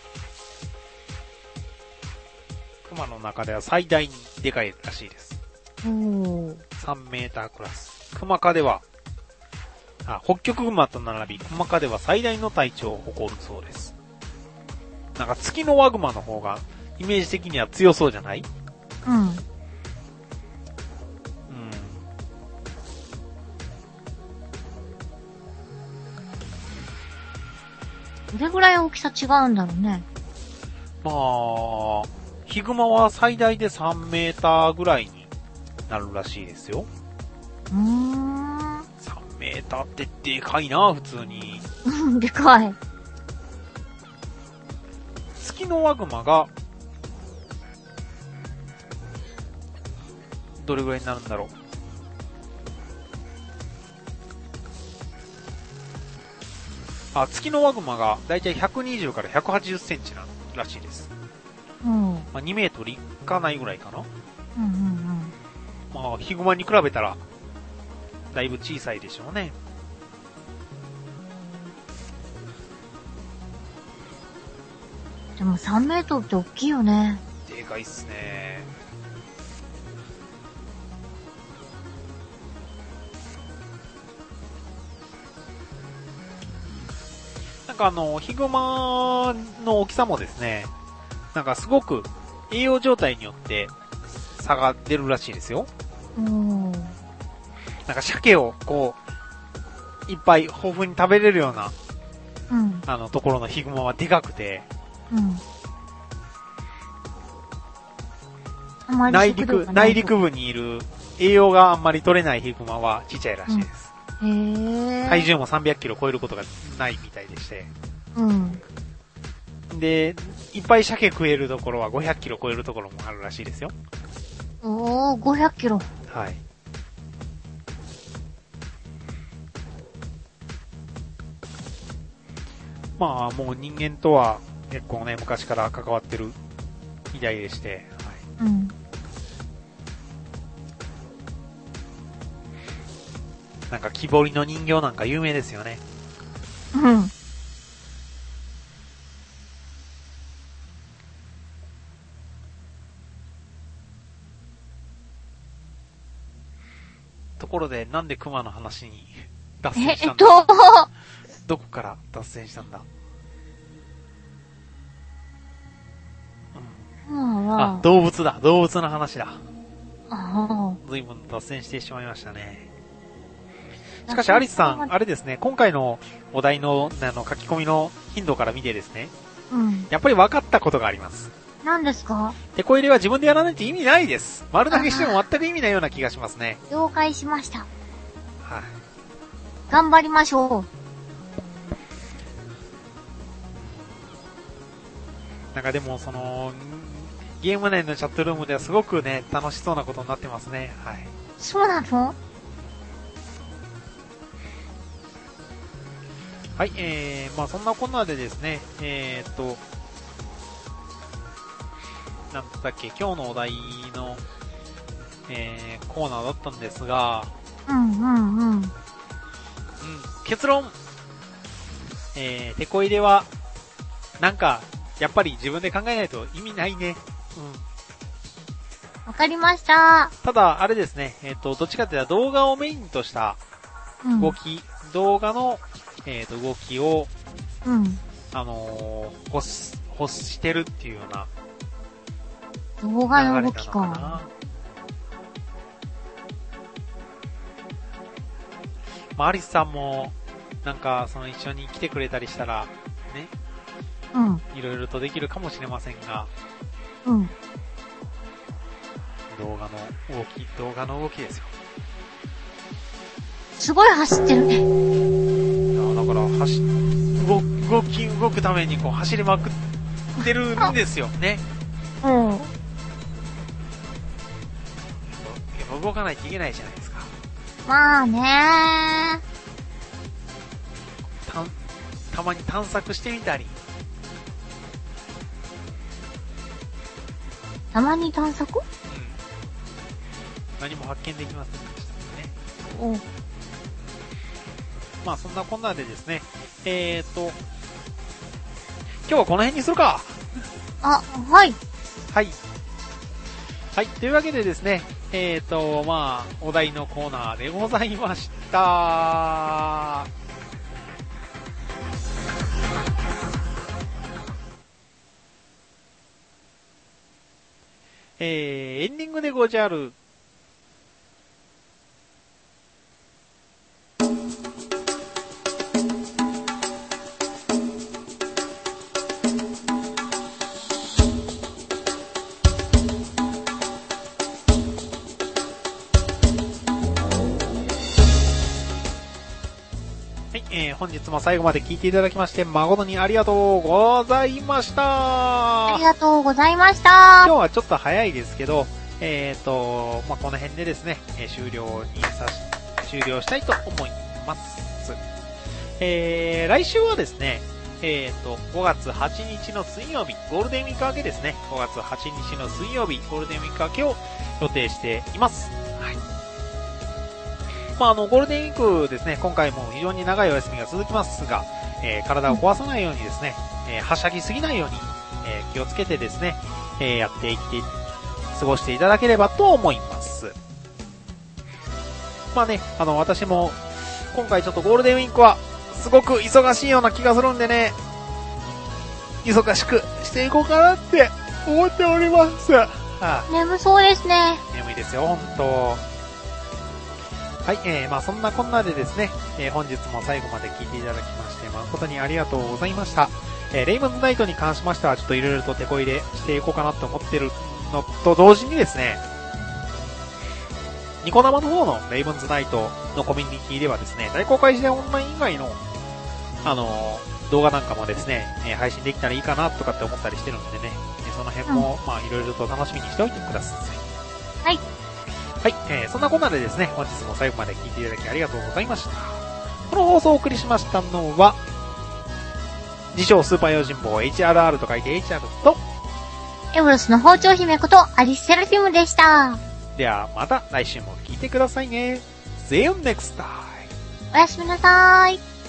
クマの中では最大にでかいらしいです。3メータークラス。クマ科では、ホッキョクグマと並び、クマ科では最大の体長を誇るそうです。なんか月のワグマの方がイメージ的には強そうじゃない？ うん。どれぐらい大きさ違うんだろうね。 まあ、ヒグマは最大で3メーターぐらいになるらしいですよ。 3 メーターってでかいな、普通に。 でかい。 月のワグマが、どれぐらいになるんだろう。月のワグマがだいたい120から180センチならしいです。2メートルいかないぐらいかな。まあ、ヒグマに比べたら、だいぶ小さいでしょうね。 でも3メートルって大きいよね。 でかいっすね。なんかヒグマの大きさもですね、なんかすごく栄養状態によって差が出るらしいですよ。なんか鮭をこう、いっぱい豊富に食べれるような、ところのヒグマはでかくて、内陸部にいる栄養があんまり取れないヒグマはちっちゃいらしいです。体重も300キロ超えることがないみたいでして。で、いっぱい鮭食えるところは500キロ超えるところもあるらしいですよ。 500キロ。 はい。まあ、もう人間とは結構ね、昔から関わってるみたいでして、はい。なんか木彫りの人形なんか有名ですよね。ところで、なんでクマの話に脱線したんだ？どこから脱線したんだ？動物だ。動物の話だ。随分脱線してしまいましたね。しかし、アリスさん、あれですね、今回のお題の、書き込みの頻度から見てですね、やっぱり分かったことがあります。 何ですか？ テこ入れは自分でやらないと意味ないです。丸投げしても全く意味ないような気がしますね。 了解しました。 はい。 頑張りましょう。 なんかでも、ゲーム内のチャットルームではすごくね、楽しそうなことになってますね。はい。 そうなの？ はい、まあそんなこんなでですね、なんだっけ、今日のお題の、コーナーだったんですが、結論、テこ入れは、なんか、やっぱり自分で考えないと意味ないね。 わかりました。 ただ、あれですね、どっちかというと動画をメインとした動き、動画の、動きを、欲してるっていうような動画の動き流れたのかか。 な。まあ、アリスさんも、なんか、一緒に来てくれたりしたら、ね、 うん。 いろいろとできるかもしれませんが、 うん。 動画の動きですよ。 すごい走ってるね。 いや、だから、動くためにこう走りまくってるんですよね。 うん。 やっぱ動かないといけないじゃないですか。 まあねたまに探索してみたり。 たまに探索？ うん。何も発見できませんでしたね。 お。 まあそんなこんなでですね、今日はこの辺にするか。 あ、はい。 はい。はい。というわけでですね、まあ、お題のコーナーでございました。エンディングでごじゃる。本日も最後まで聞いていただきまして誠にありがとうございました。 ありがとうございました。 今日はちょっと早いですけど、まあ、この辺でですね、終了したいと思います。来週はですね、5月8日の水曜日、ゴールデンウィーク明けですね。5月8日の水曜日、ゴールデンウィーク明けを予定しています。はい。まあ、ゴールデンウィークですね、今回も非常に長いお休みが続きますが、体を壊さないようにですね、はしゃぎすぎないように、気をつけてですね、やっていって、過ごしていただければと思います。まあね、私も、今回ちょっとゴールデンウィークは、すごく忙しいような気がするんでね、忙しくしていこうかなって思っております。はあ、 眠そうですね。 眠いですよ、ほんと。はい、まあそんなこんなでですね、本日も最後まで聞いていただきまして誠にありがとうございました。レイブンズナイトに関しましてはちょっといろいろと手こ入れしていこうかなと思ってるのと同時にですね、ニコ生の方のレイブンズナイトのコミュニティではですね、大公開時代オンライン以外の、動画なんかもですね、配信できたらいいかなとかって思ったりしてるんでね、その辺も、まあいろいろと楽しみにしておいてください。 はい。 はい、そんなこんなでですね、本日も最後まで聞いていただきありがとうございました。この放送をお送りしましたのは、自称スーパー用心棒 HRR と書いて HR と、 エブロスの包丁姫ことアリスセラフィムでした。 ではまた来週も聞いてくださいね。See you next time. おやすみなさーい。